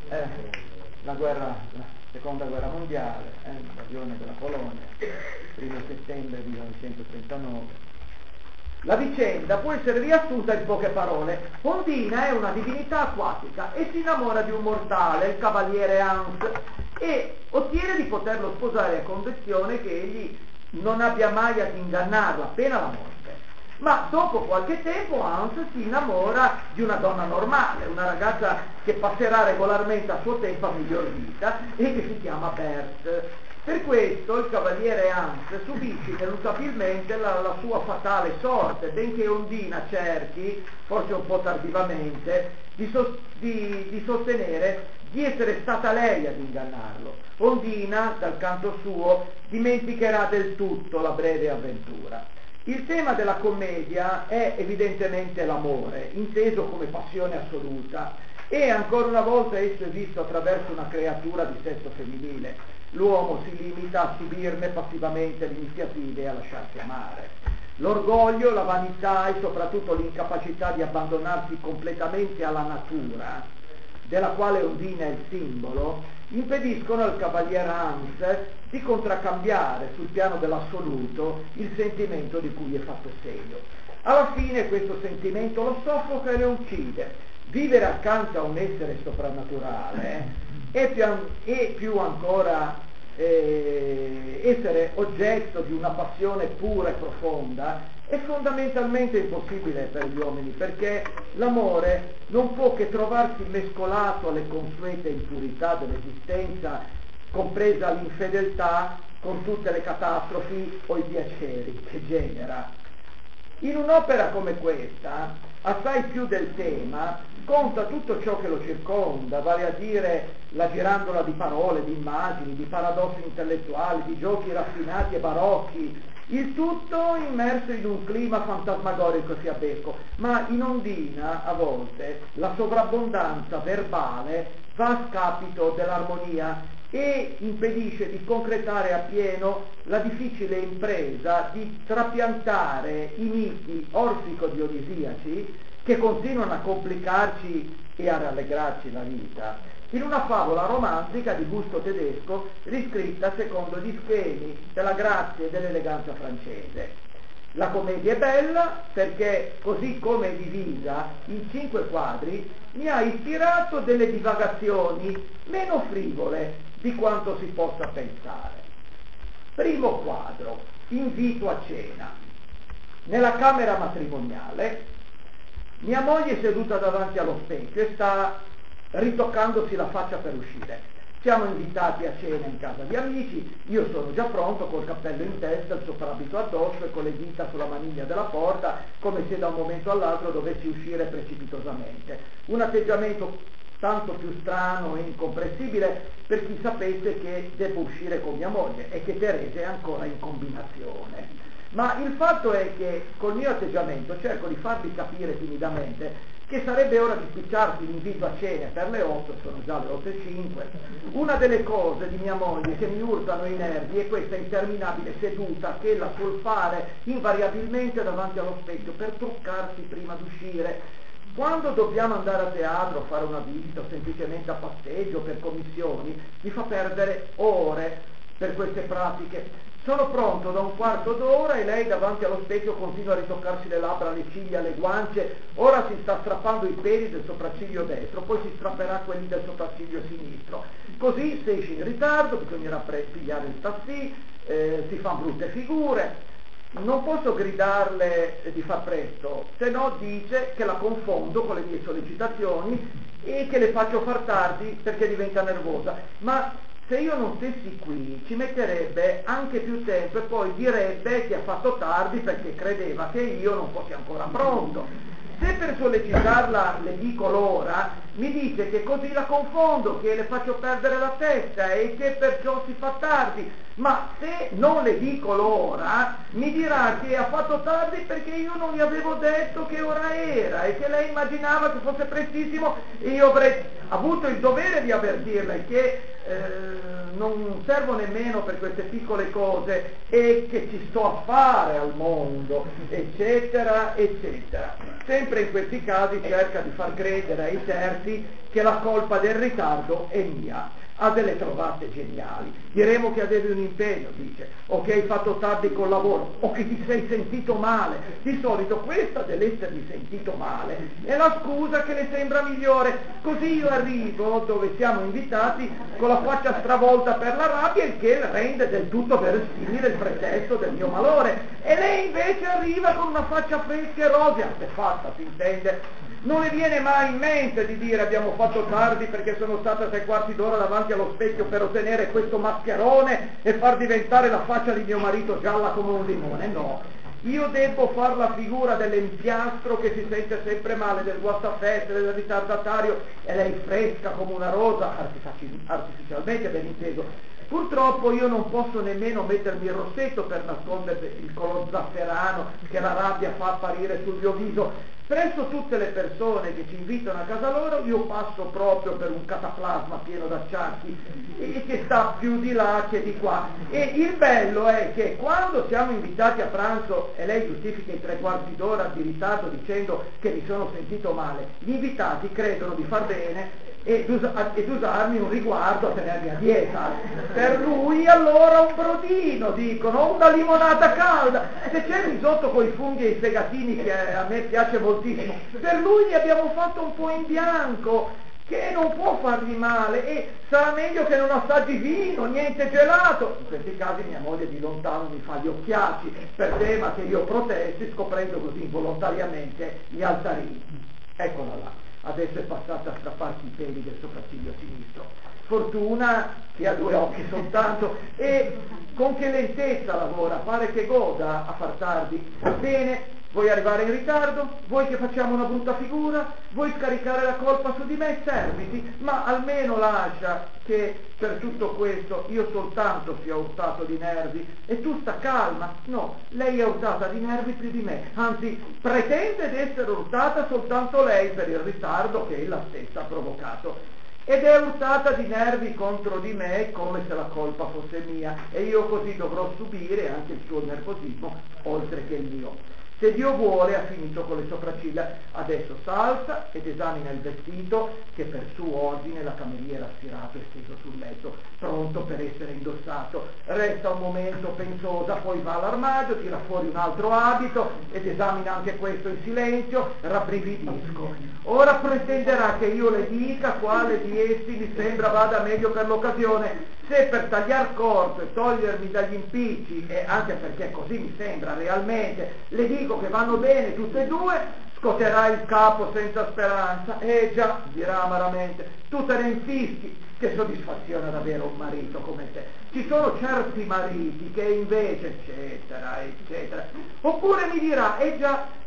la seconda guerra mondiale, l'invasione della Polonia, 1 settembre 1939. La vicenda può essere riassunta in poche parole. Ondina è una divinità acquatica e si innamora di un mortale, il cavaliere Hans, e ottiene di poterlo sposare a condizione che egli non abbia mai ad ingannarla, pena la morte. Ma dopo qualche tempo Hans si innamora di una donna normale, una ragazza che passerà regolarmente a suo tempo a miglior vita e che si chiama Berthe. Per questo il cavaliere Hans subisce ineluttabilmente la sua fatale sorte, benché Ondina cerchi, forse un po' tardivamente, di sostenere di essere stata lei ad ingannarlo. Ondina, dal canto suo, dimenticherà del tutto la breve avventura. Il tema della commedia è evidentemente l'amore, inteso come passione assoluta, e ancora una volta esso è visto attraverso una creatura di sesso femminile. L'uomo si limita a subirne passivamente l'iniziativa e a lasciarsi amare. L'orgoglio, la vanità e soprattutto l'incapacità di abbandonarsi completamente alla natura, della quale Ondina è il simbolo, impediscono al cavaliere Hans di contraccambiare sul piano dell'assoluto il sentimento di cui è fatto segno. Alla fine questo sentimento lo soffoca e lo uccide. Vivere accanto a un essere soprannaturale e più ancora essere oggetto di una passione pura e profonda è fondamentalmente impossibile per gli uomini, perché l'amore non può che trovarsi mescolato alle consuete impurità dell'esistenza, compresa l'infedeltà, con tutte le catastrofi o i piaceri che genera. In un'opera come questa, assai più del tema, conta tutto ciò che lo circonda, vale a dire la girandola di parole, di immagini, di paradossi intellettuali, di giochi raffinati e barocchi, il tutto immerso in un clima fantasmagorico e fiabesco. Ma in Ondina, a volte, la sovrabbondanza verbale va a scapito dell'armonia e impedisce di concretare appieno la difficile impresa di trapiantare i miti orfico-dionisiaci che continuano a complicarci e a rallegrarci la vita, in una favola romantica di gusto tedesco riscritta secondo gli schemi della grazia e dell'eleganza francese. La commedia è bella perché, così come è divisa in 5 quadri, mi ha ispirato delle divagazioni meno frivole di quanto si possa pensare. Primo quadro, invito a cena. Nella camera matrimoniale, mia moglie è seduta davanti allo specchio e sta ritoccandosi la faccia per uscire. Siamo invitati a cena in casa di amici, io sono già pronto col cappello in testa, il soprabito addosso e con le dita sulla maniglia della porta, come se da un momento all'altro dovessi uscire precipitosamente. Un atteggiamento tanto più strano e incomprensibile per chi sapesse che devo uscire con mia moglie e che Teresa è ancora in combinazione. Ma il fatto è che col mio atteggiamento cerco di farvi capire timidamente che sarebbe ora di spicciarsi l'invito a cena per le 8, sono già le 8:05. Una delle cose di mia moglie che mi urtano i nervi è questa interminabile seduta che ella suol fare invariabilmente davanti allo specchio per truccarsi prima d'uscire. Quando dobbiamo andare a teatro, fare una visita o semplicemente a passeggio per commissioni, mi fa perdere ore per queste pratiche. Sono pronto da un quarto d'ora e lei davanti allo specchio continua a ritoccarsi le labbra, le ciglia, le guance, ora si sta strappando i peli del sopracciglio destro, poi si strapperà quelli del sopracciglio sinistro. Così se esce in ritardo bisognerà pigliare il taxi, si fanno brutte figure. Non posso gridarle di far presto, se no dice che la confondo con le mie sollecitazioni e che le faccio far tardi perché diventa nervosa. Ma se io non stessi qui ci metterebbe anche più tempo e poi direbbe che ha fatto tardi perché credeva che io non fossi ancora pronto. Se per sollecitarla le dico l'ora, mi dice che così la confondo, che le faccio perdere la testa e che perciò si fa tardi. Ma se non le dico l'ora, mi dirà che ha fatto tardi perché io non gli avevo detto che ora era e che lei immaginava che fosse prestissimo e io avrei avuto il dovere di avvertirle che non servo nemmeno per queste piccole cose e che ci sto a fare al mondo, eccetera, eccetera. Sempre in questi casi cerca di far credere ai terzi che la colpa del ritardo è mia. Ha delle trovate geniali. Diremo che avevi un impegno, dice, o che hai fatto tardi col lavoro, o che ti sei sentito male. Di solito questa dell'essermi sentito male è la scusa che le sembra migliore. Così io arrivo dove siamo invitati con la faccia stravolta per la rabbia, il che rende del tutto verosimile il pretesto del mio malore. E lei invece arriva con una faccia fresca e rosea, artefatta, si intende. Non le viene mai in mente di dire abbiamo fatto tardi perché sono stata 3/4 d'ora davanti allo specchio per ottenere questo mascherone e far diventare la faccia di mio marito gialla come un limone. No, io devo far la figura dell'empiastro che si sente sempre male, del guastafeste, del ritardatario, e lei fresca come una rosa, artificialmente ben inteso. Purtroppo io non posso nemmeno mettermi il rossetto per nascondere il color zafferano che la rabbia fa apparire sul mio viso. Presso tutte le persone che ci invitano a casa loro io passo proprio per un cataplasma pieno d'acciacchi e che sta più di là che di qua. E il bello è che quando siamo invitati a pranzo e lei giustifica i 3/4 d'ora di ritardo dicendo che mi sono sentito male, gli invitati credono di far bene ed usarmi un riguardo a tenermi a dieta. Per lui allora un brodino, dicono, una limonata calda. Se c'è il risotto con i funghi e i fegatini che a me piace moltissimo, per lui li abbiamo fatto un po' in bianco, che non può fargli male e sarà meglio che non assaggi vino, niente gelato. In questi casi mia moglie di lontano mi fa gli occhiacci per tema che io protesti, scoprendo così involontariamente gli altarini. Eccola là. Adesso è passata a strapparsi i peli del sopracciglio sinistro. Fortuna che ha 2 occhi soltanto e con che lentezza lavora, pare che goda a far tardi. Bene, vuoi arrivare in ritardo? Vuoi che facciamo una brutta figura? Vuoi scaricare la colpa su di me? Serviti, ma almeno lascia che per tutto questo io soltanto sia urtato di nervi e tu sta calma. No, lei è urtata di nervi più di me, anzi pretende di essere urtata soltanto lei per il ritardo che ella stessa ha provocato. Ed è urtata di nervi contro di me come se la colpa fosse mia e io così dovrò subire anche il suo nervosismo oltre che il mio. Se Dio vuole ha finito con le sopracciglia, adesso s'alza ed esamina il vestito che per suo ordine la cameriera ha stirato e steso sul letto, pronto per essere indossato. Resta un momento pensosa, poi va all'armadio, tira fuori un altro abito ed esamina anche questo in silenzio, rabbrividisco. Ora pretenderà che io le dica quale di essi mi sembra vada meglio per l'occasione. Se per tagliar corto e togliermi dagli impicci, e anche perché così mi sembra realmente, le dico che vanno bene tutte e 2, scoterà il capo senza speranza. Già, dirà amaramente, tu te ne infischi, che soddisfazione ad avere un marito come te. Ci sono certi mariti che invece, eccetera, eccetera. Oppure mi dirà, già,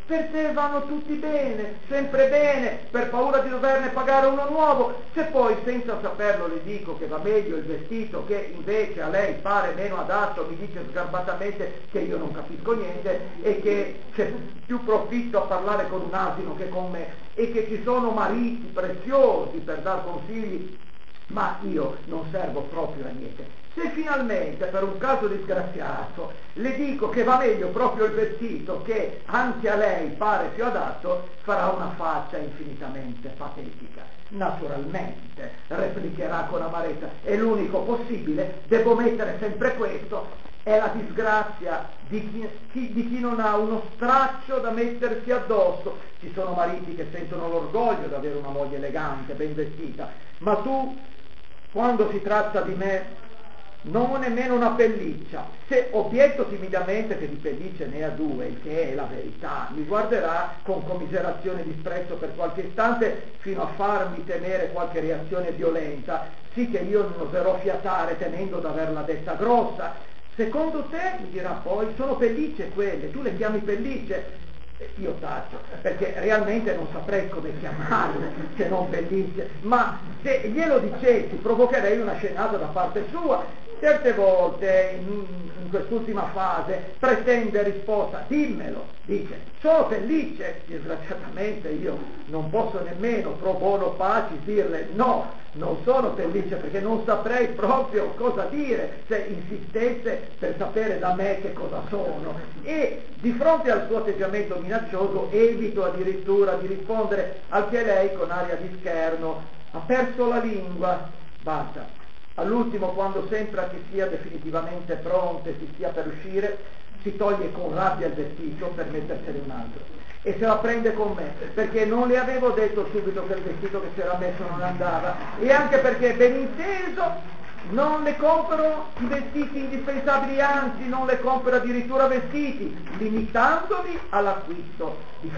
per te vanno tutti bene, sempre bene, per paura di doverne pagare uno nuovo. Se poi senza saperlo le dico che va meglio il vestito che invece a lei pare meno adatto, mi dice sgarbatamente che io non capisco niente e che c'è più profitto a parlare con un asino che con me e che ci sono mariti preziosi per dar consigli, ma io non servo proprio a niente. Se finalmente per un caso disgraziato le dico che va meglio proprio il vestito che anche a lei pare più adatto, farà una faccia infinitamente patetica. Naturalmente replicherà con amarezza: è l'unico possibile, devo mettere sempre questo, è la disgrazia di chi non ha uno straccio da mettersi addosso. Ci sono mariti che sentono l'orgoglio di avere una moglie elegante, ben vestita, ma tu, quando si tratta di me, non ho nemmeno una pelliccia. Se obietto timidamente che di pellicce ne ha due, il che è la verità, mi guarderà con commiserazione e disprezzo per qualche istante, fino a farmi temere qualche reazione violenta, sì che io non oserò fiatare temendo d'averla detta grossa. Secondo te, mi dirà poi, sono pellicce quelle, tu le chiami pellicce? Io taccio, perché realmente non saprei come chiamarle se non pellicce, ma se glielo dicessi provocherei una scenata da parte sua. Certe volte in quest'ultima fase pretende risposta: dimmelo, dice, sono pellicce. Disgraziatamente io non posso nemmeno pro bono pacis dirle no, non sono pellicce, perché non saprei proprio cosa dire se insistesse per sapere da me che cosa sono. E di fronte al suo atteggiamento minaccioso evito addirittura di rispondere, al che lei con aria di scherno: ha perso la lingua, basta. All'ultimo, quando sembra che sia definitivamente pronta e si stia per uscire, si toglie con rabbia il vestito per mettersene un altro e se la prende con me, perché non le avevo detto subito che il vestito che si era messo non andava, e anche perché, ben inteso, non le compro i vestiti indispensabili, anzi non le compro addirittura vestiti, limitandomi all'acquisto di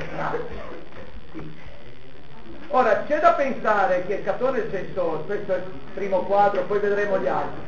strati. Ora, c'è da pensare che Catone il Censore, questo è il primo quadro, poi vedremo gli altri,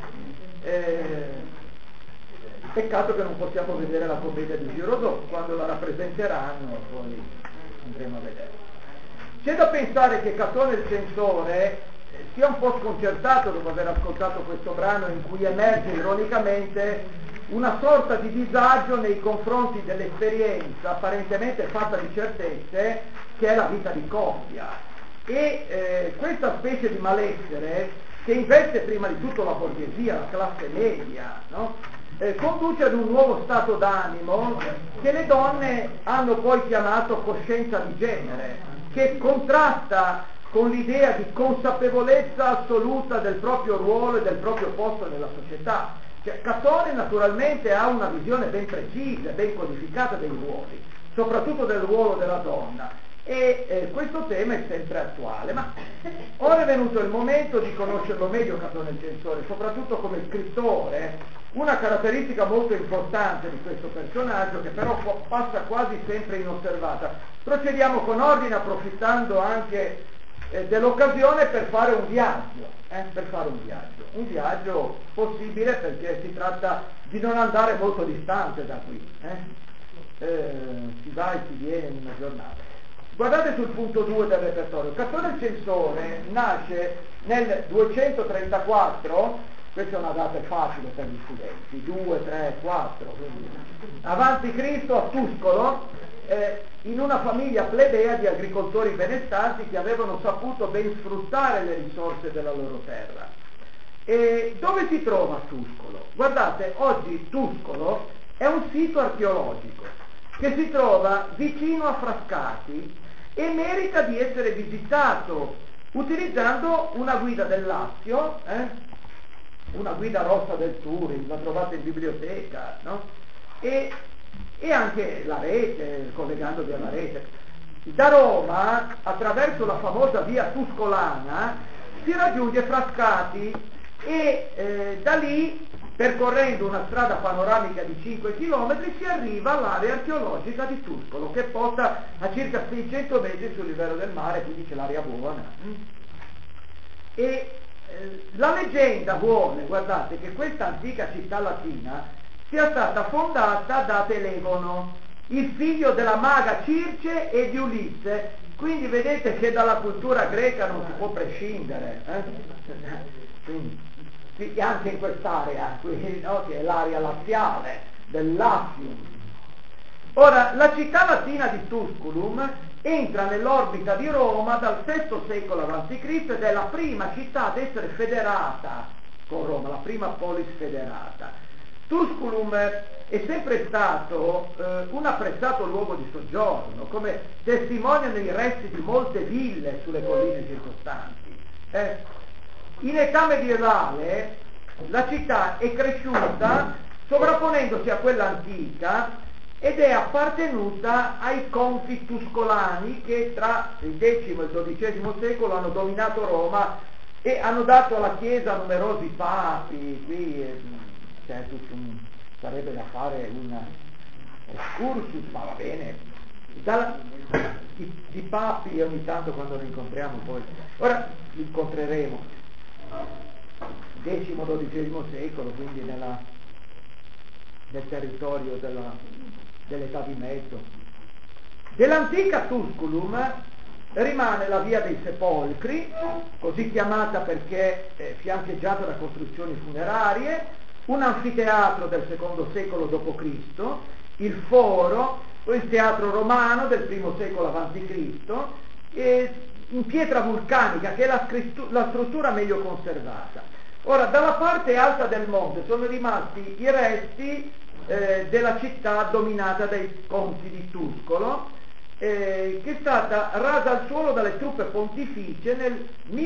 peccato che non possiamo vedere la commedia di Giraudot, quando la rappresenteranno poi andremo a vedere. C'è da pensare che Catone il Censore sia un po' sconcertato dopo aver ascoltato questo brano, in cui emerge ironicamente una sorta di disagio nei confronti dell'esperienza apparentemente fatta di certezze che è la vita di coppia. E questa specie di malessere, che investe prima di tutto la borghesia, la classe media, no? Conduce ad un nuovo stato d'animo che le donne hanno poi chiamato coscienza di genere, che contrasta con l'idea di consapevolezza assoluta del proprio ruolo e del proprio posto nella società. Catone naturalmente ha una visione ben precisa, ben codificata dei ruoli, soprattutto del ruolo della donna, e questo tema è sempre attuale, ma ora è venuto il momento di conoscerlo meglio Catone il Censore, soprattutto come scrittore. Una caratteristica molto importante di questo personaggio, che però passa quasi sempre inosservata. Procediamo con ordine, approfittando anche dell'occasione per fare un viaggio, un viaggio possibile, perché si tratta di non andare molto distante da qui, si va e si viene in una giornata. Guardate sul punto 2 del repertorio. Catone il Censore nasce nel 234, questa è una data facile per gli studenti, 2, 3, 4, quindi avanti Cristo, a Tuscolo, in una famiglia plebea di agricoltori benestanti che avevano saputo ben sfruttare le risorse della loro terra. E dove si trova Tuscolo? Guardate, oggi Tuscolo è un sito archeologico che si trova vicino a Frascati e merita di essere visitato utilizzando una guida del Lazio, una guida rossa del Turin, la trovate in biblioteca, no? E anche la rete, collegandovi alla rete. Da Roma, attraverso la famosa via Tuscolana, si raggiunge Frascati e da lì, percorrendo una strada panoramica di 5 km, si arriva all'area archeologica di Tuscolo, che porta a circa 600 metri sul livello del mare, quindi c'è l'aria buona. E la leggenda vuole, guardate, che questa antica città latina sia stata fondata da Telegono, il figlio della maga Circe e di Ulisse. Quindi vedete che dalla cultura greca non si può prescindere. Quindi, anche in quest'area, qui, no, che è l'area laziale del Latium. Ora, la città latina di Tusculum entra nell'orbita di Roma dal VI secolo a.C. ed è la prima città ad essere federata con Roma, la prima polis federata. Tusculum è sempre stato un apprezzato luogo di soggiorno, come testimoniano i resti di molte ville sulle colline circostanti. In età medievale la città è cresciuta sovrapponendosi a quella antica ed è appartenuta ai conti tuscolani che tra il X e il XII secolo hanno dominato Roma e hanno dato alla Chiesa numerosi papi. Qui c'è tutto sarebbe da fare un excursus, ma va bene, i papi ogni tanto quando li incontriamo poi, ora li incontreremo, X-XII secolo, quindi nel territorio dell'età di mezzo. Dell'antica Tusculum rimane la via dei sepolcri, così chiamata perché è fiancheggiata da costruzioni funerarie, un anfiteatro del II secolo d.C., il foro, il teatro romano del I secolo a.C., in pietra vulcanica, che è la struttura meglio conservata. Ora, dalla parte alta del monte sono rimasti i resti della città dominata dai conti di Tuscolo, che è stata rasa al suolo dalle truppe pontificie nel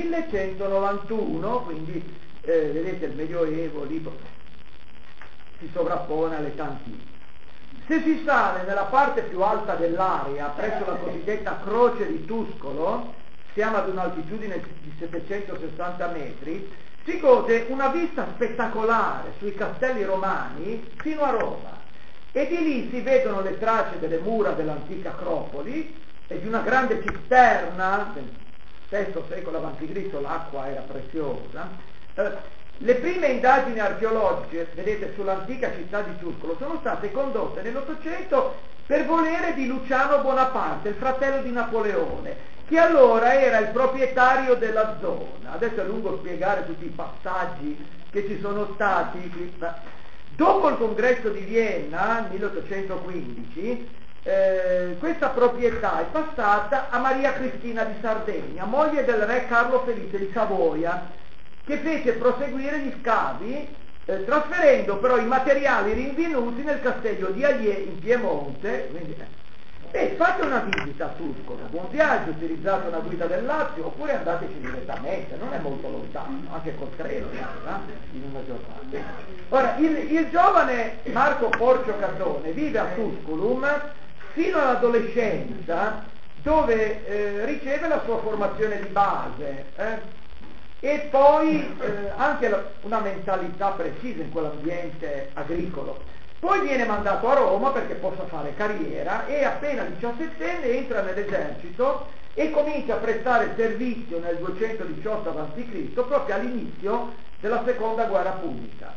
1191, quindi vedete il Medioevo lì si sovrappone all'età antica. Se si sale nella parte più alta dell'area, presso la cosiddetta Croce di Tuscolo, siamo ad un'altitudine di 760 metri, si gode una vista spettacolare sui castelli romani fino a Roma, e di lì si vedono le tracce delle mura dell'antica Acropoli e di una grande cisterna del VI secolo a.C., l'acqua era preziosa. Le prime indagini archeologiche, vedete, sull'antica città di Tuscolo sono state condotte nell'Ottocento per volere di Luciano Bonaparte, il fratello di Napoleone, che allora era il proprietario della zona. Adesso è lungo spiegare tutti i passaggi che ci sono stati qui. Dopo il congresso di Vienna, 1815, questa proprietà è passata a Maria Cristina di Sardegna, moglie del re Carlo Felice di Savoia, che fece proseguire gli scavi, trasferendo però i materiali rinvenuti nel castello di Allier in Piemonte. Quindi, fate una visita a Tuscolo, buon viaggio, utilizzate una guida del Lazio, oppure andateci direttamente, non è molto lontano, anche col treno, in una giornata. Ora, il giovane Marco Porcio Catone vive a Tusculum fino all'adolescenza, dove riceve la sua formazione di base, e poi anche una mentalità precisa in quell'ambiente agricolo. Poi viene mandato a Roma perché possa fare carriera e appena 17enne entra nell'esercito e comincia a prestare servizio nel 218 a.C., proprio all'inizio della seconda guerra punica.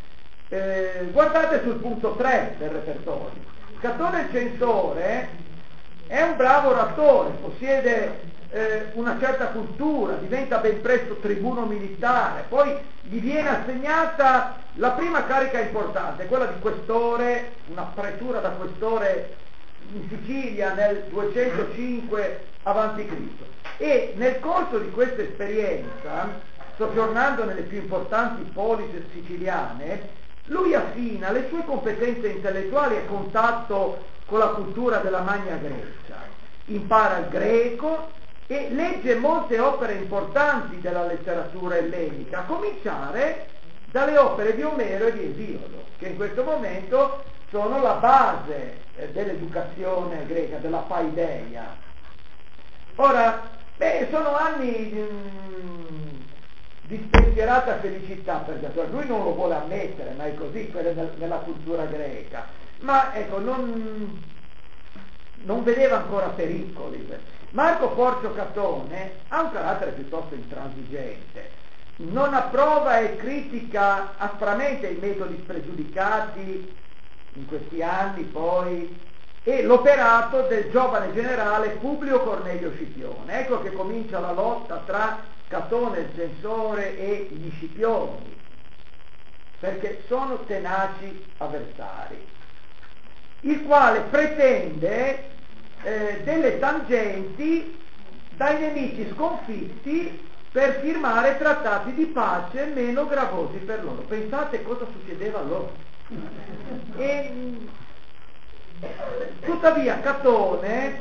Guardate sul punto 3 del repertorio. Catone il Censore è un bravo oratore, possiede una certa cultura, diventa ben presto tribuno militare, poi gli viene assegnata la prima carica importante, quella di questore, una pretura da questore in Sicilia nel 205 a.C. E nel corso di questa esperienza, soggiornando nelle più importanti polis siciliane, lui affina le sue competenze intellettuali a contatto con la cultura della Magna Grecia, impara il greco e legge molte opere importanti della letteratura ellenica, a cominciare dalle opere di Omero e di Esiodo, che in questo momento sono la base dell'educazione greca, della paideia. Ora, sono anni di spensierata felicità per Catone, lui non lo vuole ammettere, ma è così, nella cultura greca, ma ecco, non vedeva ancora pericoli. Marco Porcio Catone ha un carattere piuttosto intransigente, non approva e critica aspramente i metodi spregiudicati in questi anni poi e l'operato del giovane generale Publio Cornelio Scipione. Ecco che comincia la lotta tra Catone il censore e gli Scipioni, perché sono tenaci avversari, il quale pretende delle tangenti dai nemici sconfitti per firmare trattati di pace meno gravosi per loro. Pensate cosa succedeva loro. Tuttavia Catone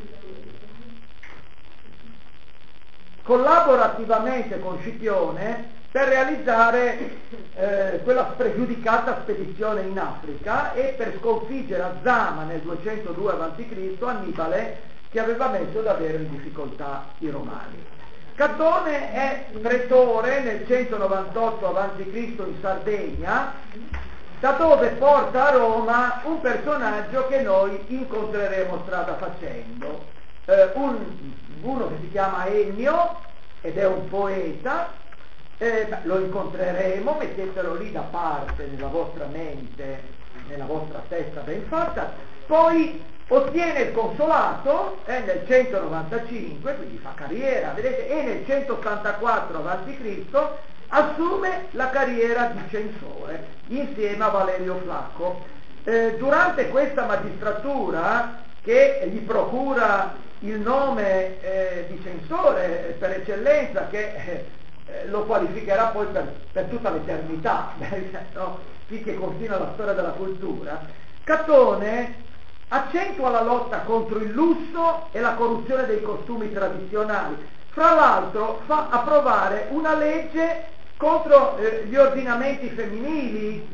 collabora attivamente con Scipione per realizzare quella spregiudicata spedizione in Africa e per sconfiggere a Zama nel 202 a.C. Annibale, che aveva messo davvero in difficoltà i Romani. Catone è pretore nel 198 a.C. in Sardegna, da dove porta a Roma un personaggio che noi incontreremo strada facendo, uno che si chiama Ennio ed è un poeta. Lo incontreremo, mettetelo lì da parte nella vostra mente, nella vostra testa ben fatta. Poi ottiene il consolato nel 195, quindi fa carriera, vedete, e nel 184 a.C. assume la carriera di censore insieme a Valerio Flacco. Durante questa magistratura, che gli procura il nome di censore per eccellenza, che lo qualificherà poi per tutta l'eternità, no? Finché continua la storia della cultura, Catone accentua la lotta contro il lusso e la corruzione dei costumi tradizionali. Fra l'altro fa approvare una legge contro gli ordinamenti femminili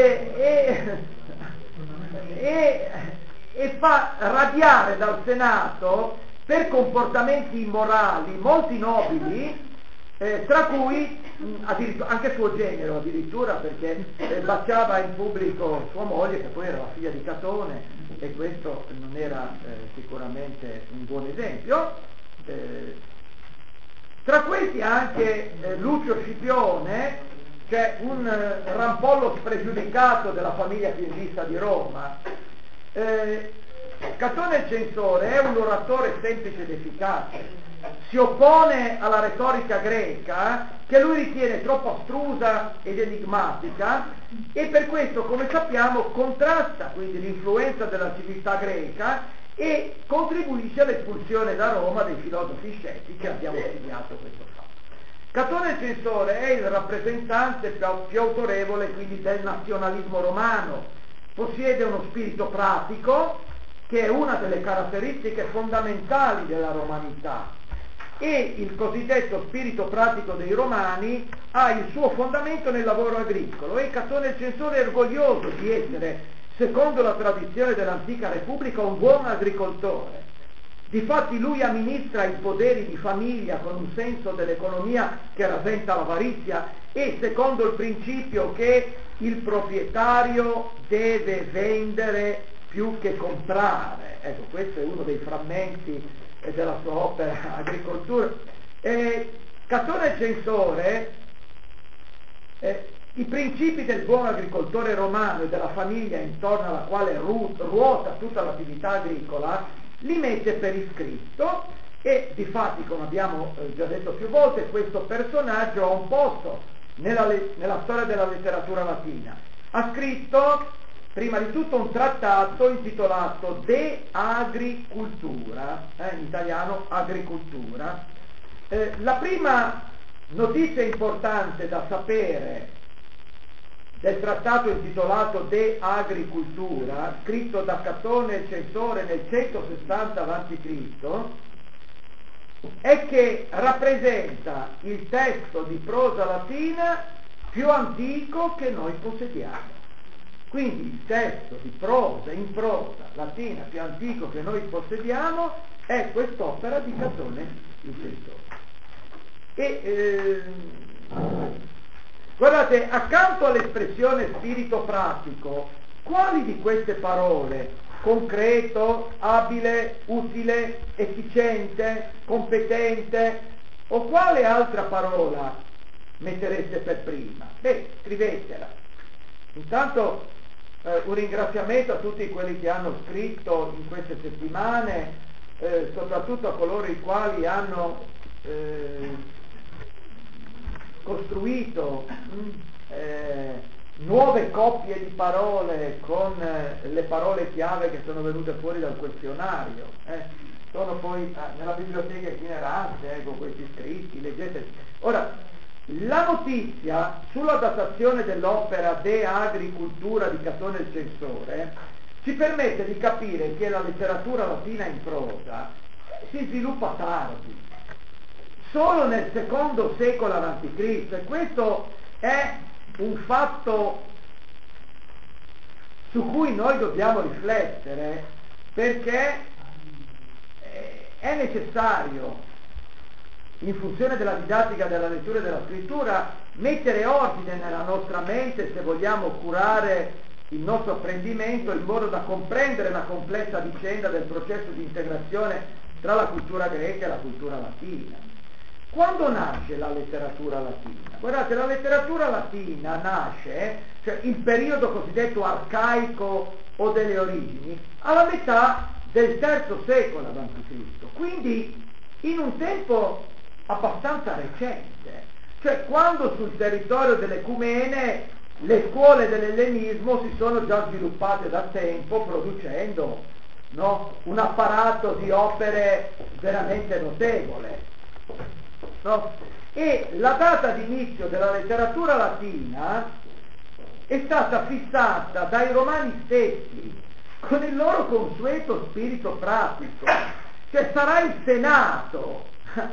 e fa radiare dal Senato per comportamenti immorali molti nobili, tra cui anche suo genero addirittura, perché baciava in pubblico sua moglie, che poi era la figlia di Catone, e questo non era sicuramente un buon esempio. Tra questi anche Lucio Scipione, cioè un rampollo spregiudicato della famiglia più in vista di Roma. Catone il censore è un oratore semplice ed efficace, si oppone alla retorica greca, che lui ritiene troppo astrusa ed enigmatica, e per questo, come sappiamo, contrasta quindi l'influenza della civiltà greca e contribuisce all'espulsione da Roma dei filosofi scettici. Abbiamo studiato questo fatto. Catone il censore è il rappresentante più autorevole quindi del nazionalismo romano, possiede uno spirito pratico che è una delle caratteristiche fondamentali della romanità, e il cosiddetto spirito pratico dei romani ha il suo fondamento nel lavoro agricolo, e Catone il censore è orgoglioso di essere, secondo la tradizione dell'antica Repubblica, un buon agricoltore. Difatti lui amministra i poderi di famiglia con un senso dell'economia che rasenta l'avarizia e secondo il principio che il proprietario deve vendere più che comprare. Ecco, questo è uno dei frammenti della sua opera Agricoltura. Catone il censore, i principi del buon agricoltore romano e della famiglia intorno alla quale ruota tutta l'attività agricola, li mette per iscritto, e difatti, come abbiamo già detto più volte, questo personaggio ha un posto nella storia della letteratura latina. Ha scritto prima di tutto un trattato intitolato De Agricultura, in italiano Agricultura. La prima notizia importante da sapere del trattato intitolato De Agricultura, scritto da Catone il censore nel 160 a.C., è che rappresenta il testo di prosa latina più antico che noi possediamo. Quindi il testo di prosa, in prosa latina più antico che noi possediamo è quest'opera di Catone il censore. Guardate, accanto all'espressione spirito pratico, quali di queste parole, concreto, abile, utile, efficiente, competente, o quale altra parola mettereste per prima? Scrivetela. Intanto Un ringraziamento a tutti quelli che hanno scritto in queste settimane, soprattutto a coloro i quali hanno costruito nuove coppie di parole con le parole chiave che sono venute fuori dal questionario. Sono poi nella biblioteca itinerante, ecco, questi scritti, leggete. Ora, la notizia sulla datazione dell'opera De Agricultura di Catone il Censore ci permette di capire che la letteratura latina in prosa si sviluppa tardi, solo nel secondo secolo a.C. e questo è un fatto su cui noi dobbiamo riflettere, perché è necessario, in funzione della didattica della lettura e della scrittura, mettere ordine nella nostra mente se vogliamo curare il nostro apprendimento in modo da comprendere la complessa vicenda del processo di integrazione tra la cultura greca e la cultura latina. Quando nasce la letteratura latina? Guardate, la letteratura latina nasce, cioè il periodo cosiddetto arcaico o delle origini, alla metà del III secolo a.C., quindi in un tempo abbastanza recente, cioè quando sul territorio dell'Ecumene le scuole dell'ellenismo si sono già sviluppate da tempo, producendo, no, un apparato di opere veramente notevole, no? E la data di inizio della letteratura latina è stata fissata dai romani stessi con il loro consueto spirito pratico, cioè sarà il Senato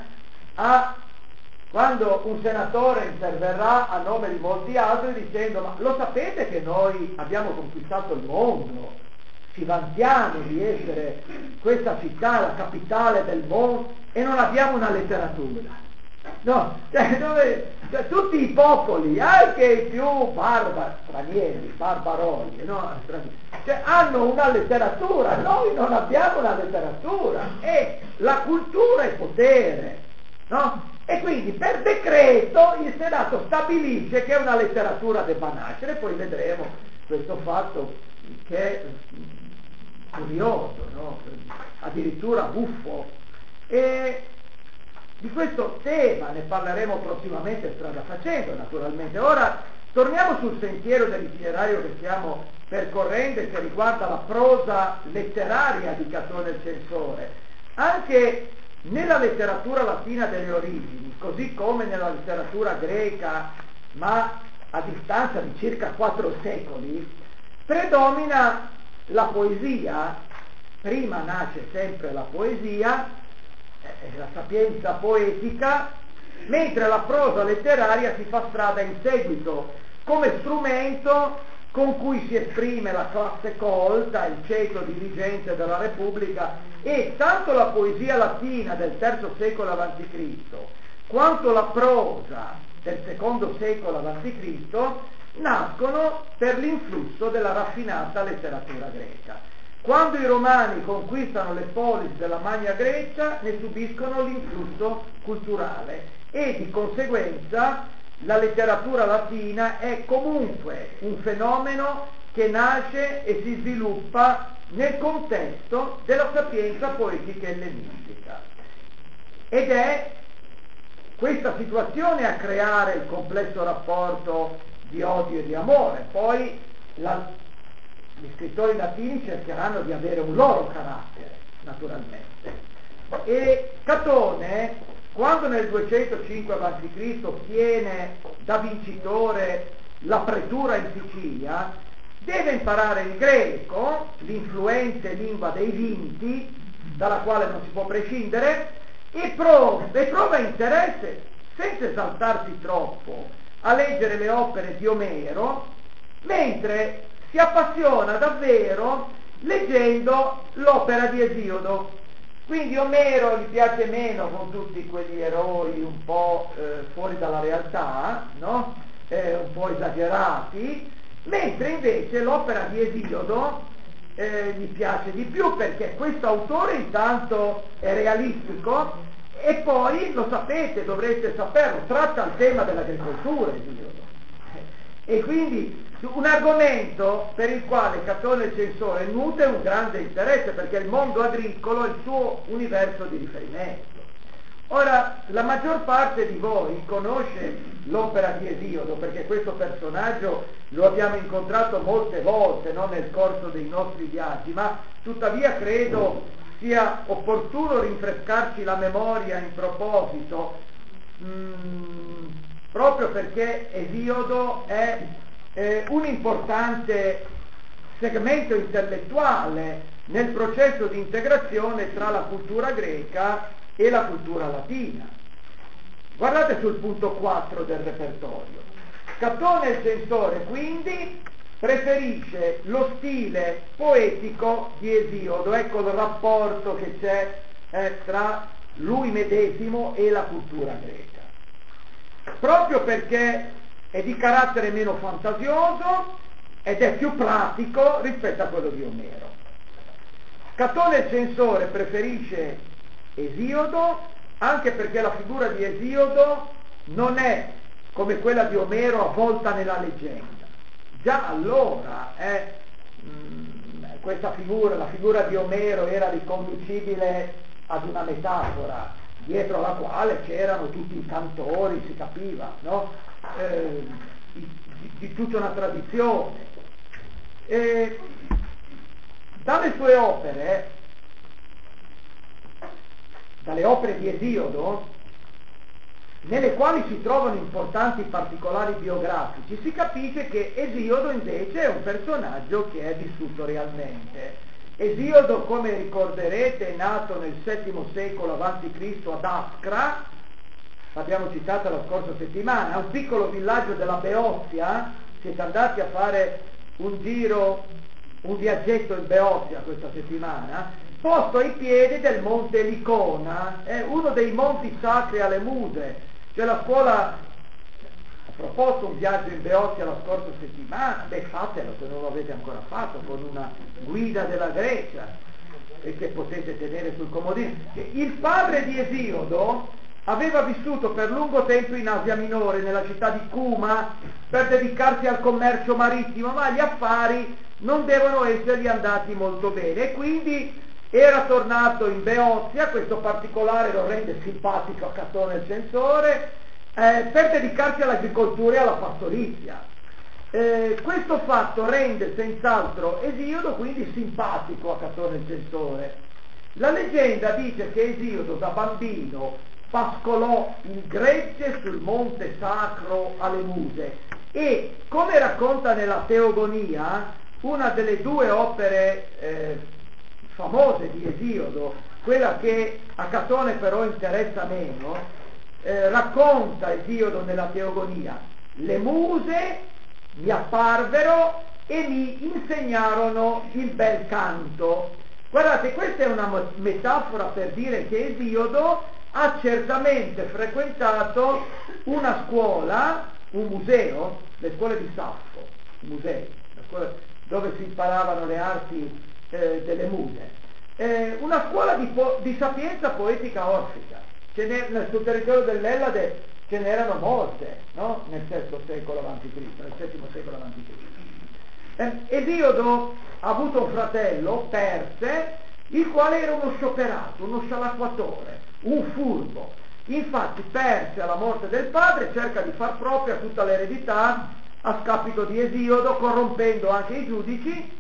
quando un senatore interverrà a nome di molti altri dicendo: ma lo sapete che noi abbiamo conquistato il mondo, ci vantiamo di essere questa città, la capitale del mondo, e non abbiamo una letteratura? No, cioè, tutti i popoli, anche i più stranieri, barbaroli, no? Cioè, hanno una letteratura, noi non abbiamo una letteratura, e la cultura è potere, no? E quindi per decreto il Senato stabilisce che una letteratura debba nascere, poi vedremo questo fatto che è curioso, no? Addirittura buffo. E di questo tema ne parleremo prossimamente strada facendo, naturalmente. Ora torniamo sul sentiero dell'itinerario che stiamo percorrendo e che riguarda la prosa letteraria di Catone il Censore. Anche nella letteratura latina delle origini, così come nella letteratura greca, ma a distanza di circa 4 secoli, predomina la poesia. Prima nasce sempre la poesia, la sapienza poetica, mentre la prosa letteraria si fa strada in seguito come strumento con cui si esprime la classe colta, il ceto dirigente della Repubblica, e tanto la poesia latina del III secolo a.C. quanto la prosa del II secolo a.C. nascono per l'influsso della raffinata letteratura greca. Quando i romani conquistano le polis della Magna Grecia, ne subiscono l'influsso culturale e di conseguenza la letteratura latina è comunque un fenomeno che nasce e si sviluppa nel contesto della sapienza poetica ellenistica. Ed è questa situazione a creare il complesso rapporto di odio e di amore. Poi gli scrittori latini cercheranno di avere un loro carattere, naturalmente. E Catone, quando nel 205 a.C. ottiene da vincitore la pretura in Sicilia, deve imparare il greco, l'influente lingua dei vinti, dalla quale non si può prescindere, e prova interesse, senza esaltarsi troppo, a leggere le opere di Omero, mentre si appassiona davvero leggendo l'opera di Esiodo. Quindi Omero gli piace meno, con tutti quegli eroi un po' fuori dalla realtà, no? Un po' esagerati, mentre invece l'opera di Esiodo gli piace di più, perché questo autore intanto è realistico e poi, lo sapete, dovreste saperlo, tratta il tema dell'agricoltura Esiodo. E quindi un argomento per il quale Catone il Censore nutre un grande interesse, perché il mondo agricolo è il suo universo di riferimento. Ora, la maggior parte di voi conosce l'opera di Esiodo, perché questo personaggio lo abbiamo incontrato molte volte, no, nel corso dei nostri viaggi, ma tuttavia credo sia opportuno rinfrescarci la memoria in proposito, proprio perché Esiodo è un importante segmento intellettuale nel processo di integrazione tra la cultura greca e la cultura latina. Guardate sul punto 4 del repertorio. Catone il Censore quindi preferisce lo stile poetico di Esiodo, ecco il rapporto che c'è tra lui medesimo e la cultura greca, proprio perché è di carattere meno fantasioso ed è più pratico rispetto a quello di Omero. Catone il Censore preferisce Esiodo anche perché la figura di Esiodo non è come quella di Omero avvolta nella leggenda. Già allora questa figura, la figura di Omero, era riconducibile ad una metafora dietro la quale c'erano tutti i cantori, si capiva, no? Di tutta una tradizione. Dalle sue opere, dalle opere di Esiodo, nelle quali si trovano importanti particolari biografici, si capisce che Esiodo invece è un personaggio che è vissuto realmente. Esiodo, come ricorderete, è nato nel VII secolo a.C. ad Ascra, l'abbiamo citata la scorsa settimana, un piccolo villaggio della Beozia. Siete andati a fare un giro, un viaggetto in Beozia questa settimana, posto ai piedi del monte Licona, è uno dei monti sacri alle Muse. Cioè la scuola ha proposto un viaggio in Beozia la scorsa settimana, fatelo se non lo avete ancora fatto, con una guida della Grecia, e che potete tenere sul comodino. Il padre di Esiodo aveva vissuto per lungo tempo in Asia Minore, nella città di Cuma, per dedicarsi al commercio marittimo, ma gli affari non devono essergli andati molto bene, e quindi era tornato in Beozia. Questo particolare lo rende simpatico a Catone il Censore, per dedicarsi all'agricoltura e alla pastorizia. Questo fatto rende senz'altro Esiodo quindi simpatico a Catone il Censore. La leggenda dice che Esiodo da bambino pascolò il gregge sul monte sacro alle Muse, e come racconta nella Teogonia, una delle due opere famose di Esiodo, quella che a Catone però interessa meno, racconta Esiodo nella Teogonia: le muse mi apparvero e mi insegnarono il bel canto. Guardate, questa è una metafora per dire che Esiodo ha certamente frequentato una scuola, un museo, le scuole di Saffo, i musei, la scuola dove si imparavano le arti delle muse, una scuola di sapienza poetica orfica. Sul territorio dell'Ellade ce n'erano molte, no? Nel VI secolo a.C., nel VII secolo a.C. Esiodo ha avuto un fratello, Perse, il quale era uno scioperato, uno scialacquatore, un furbo. Infatti Perse, alla morte del padre, cerca di far propria tutta l'eredità a scapito di Esiodo, corrompendo anche i giudici,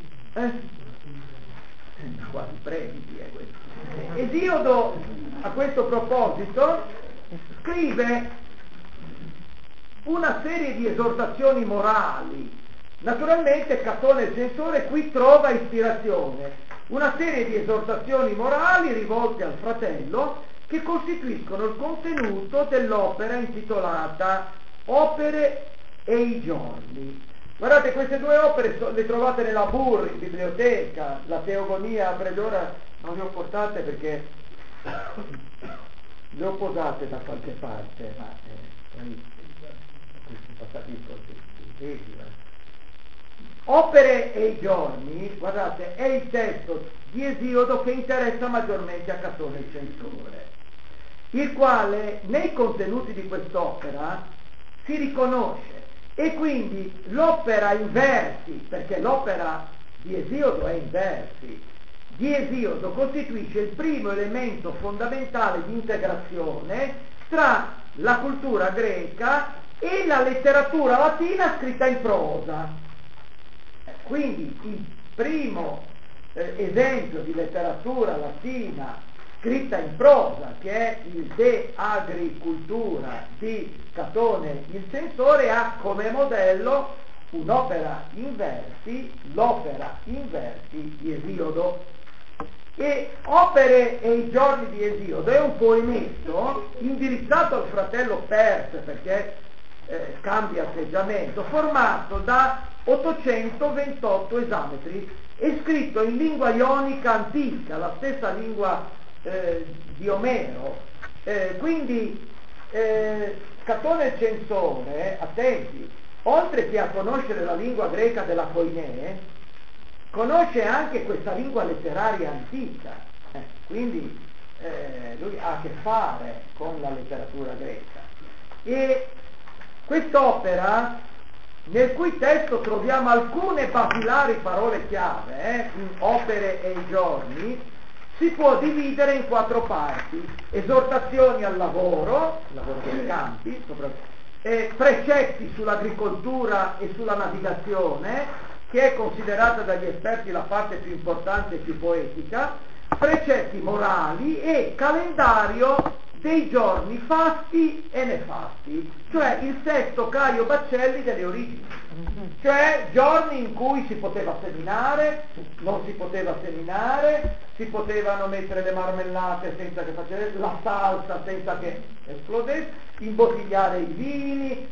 quasi presidi, questo. Esiodo, a questo proposito, scrive una serie di esortazioni morali. Naturalmente Catone il Censore qui trova ispirazione, una serie di esortazioni morali rivolte al fratello, che costituiscono il contenuto dell'opera intitolata Opere e i giorni. Guardate, queste due opere le trovate nella Burr in biblioteca. La Teogonia a Predora non le ho portate perché le ho posate da qualche parte, ma questi passati scorsi. Opere e i giorni, guardate, è il testo di Esiodo che interessa maggiormente a Catone il Censore, il quale nei contenuti di quest'opera si riconosce e quindi l'opera in versi, perché l'opera di Esiodo è in versi, di Esiodo costituisce il primo elemento fondamentale di integrazione tra la cultura greca e la letteratura latina scritta in prosa. Quindi il primo esempio di letteratura latina scritta in prosa, che è il De Agricultura di Catone il Censore, ha come modello un'opera in versi, l'opera in versi di Esiodo. E Opere e i giorni di Esiodo è un poemetto indirizzato al fratello Perse, perché cambia atteggiamento, formato da 828 esametri e scritto in lingua ionica antica, la stessa lingua di Omero. Quindi Catone il Censore, attenti, oltre che a conoscere la lingua greca della Koiné, conosce anche questa lingua letteraria antica, quindi lui ha a che fare con la letteratura greca. E quest'opera, nel cui testo troviamo alcune basilari parole chiave, in Opere e i giorni, si può dividere in 4 parti: esortazioni al lavoro dei campi, precetti sull'agricoltura e sulla navigazione, che è considerata dagli esperti la parte più importante e più poetica, precetti morali e calendario dei giorni fasti e nefasti, cioè il sesto Caio Baccelli delle origini, cioè giorni in cui si poteva seminare, non si poteva seminare, si potevano mettere le marmellate senza che facesse la salsa, senza che esplodesse, imbottigliare i vini,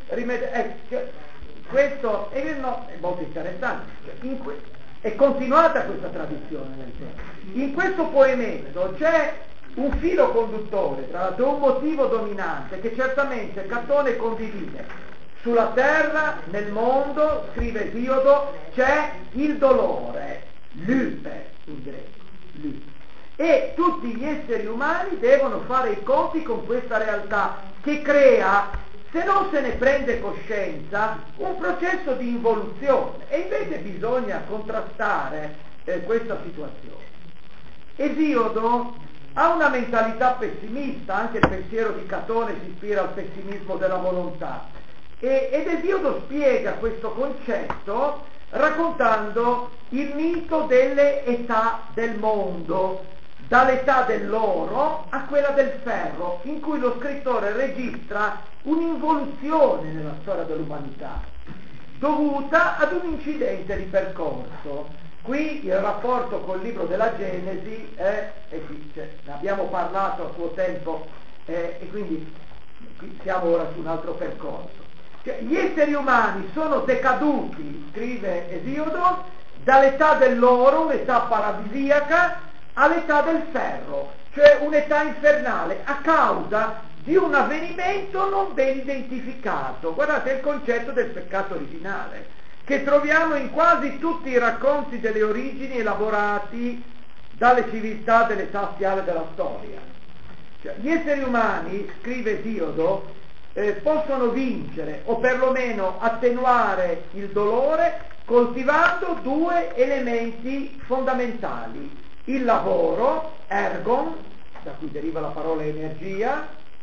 questo è molto interessante. È continuata questa tradizione nel tempo. In questo poemetto c'è un filo conduttore, tra l'altro un motivo dominante che certamente Catone condivide. Sulla terra, nel mondo, scrive Esiodo, c'è il dolore, lype in greco, lype. E tutti gli esseri umani devono fare i conti con questa realtà che crea, se non se ne prende coscienza, un processo di involuzione, e invece bisogna contrastare questa situazione. Esiodo ha una mentalità pessimista, anche il pensiero di Catone si ispira al pessimismo della volontà, ed Esiodo spiega questo concetto raccontando il mito delle età del mondo, dall'età dell'oro a quella del ferro, in cui lo scrittore registra un'involuzione nella storia dell'umanità, dovuta ad un incidente di percorso. Qui il rapporto col libro della Genesi, ne abbiamo parlato a suo tempo, e quindi qui siamo ora su un altro percorso. Cioè, gli esseri umani sono decaduti, scrive Esiodo, dall'età dell'oro, un'età paradisiaca, all'età del ferro, cioè un'età infernale, a causa di un avvenimento non ben identificato. Guardate il concetto del peccato originale, che troviamo in quasi tutti i racconti delle origini elaborati dalle civiltà dell'età astiale della storia. Cioè, gli esseri umani, scrive Esiodo, possono vincere o perlomeno attenuare il dolore coltivando 2 elementi fondamentali: il lavoro, ergon, da cui deriva la parola energia,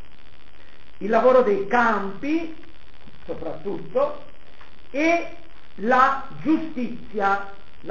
il lavoro dei campi soprattutto, e la giustizia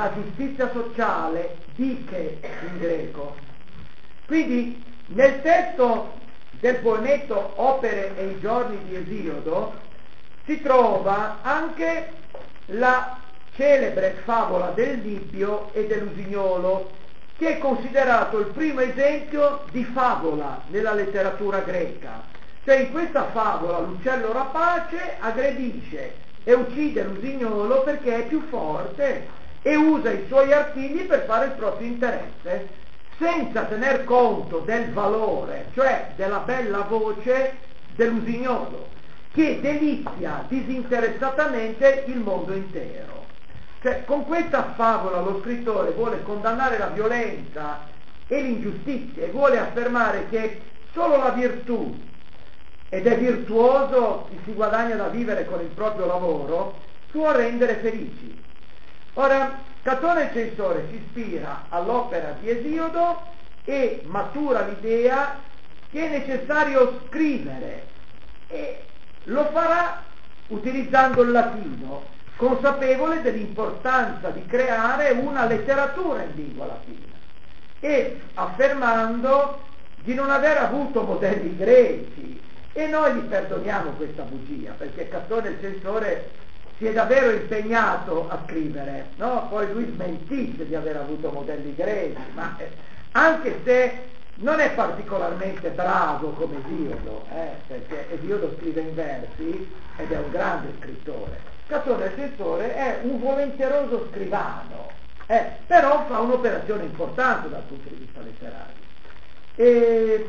sociale, dike in greco. Quindi nel testo del poemetto Opere e i giorni di Esiodo si trova anche la celebre favola del Libbio e dell'usignolo, che è considerato il primo esempio di favola nella letteratura greca. Cioè, in questa favola l'uccello rapace aggredisce e uccide l'usignolo perché è più forte e usa i suoi artigli per fare il proprio interesse, senza tener conto del valore, cioè della bella voce dell'usignolo, che delizia disinteressatamente il mondo intero. Cioè, con questa favola lo scrittore vuole condannare la violenza e l'ingiustizia e vuole affermare che solo la virtù ed è virtuoso, chi si guadagna da vivere con il proprio lavoro, può rendere felici. Ora, Catone il Censore si ispira all'opera di Esiodo e matura l'idea che è necessario scrivere, e lo farà utilizzando il latino, consapevole dell'importanza di creare una letteratura in lingua latina e affermando di non aver avuto modelli greci. E noi gli perdoniamo questa bugia, perché Catone il Censore si è davvero impegnato a scrivere, no? Poi lui smentisce di aver avuto modelli greci, ma anche se non è particolarmente bravo come Esiodo, perché Esiodo scrive in versi ed è un grande scrittore. Catone il Censore è un volenteroso scrivano, però fa un'operazione importante dal punto di vista letterario. E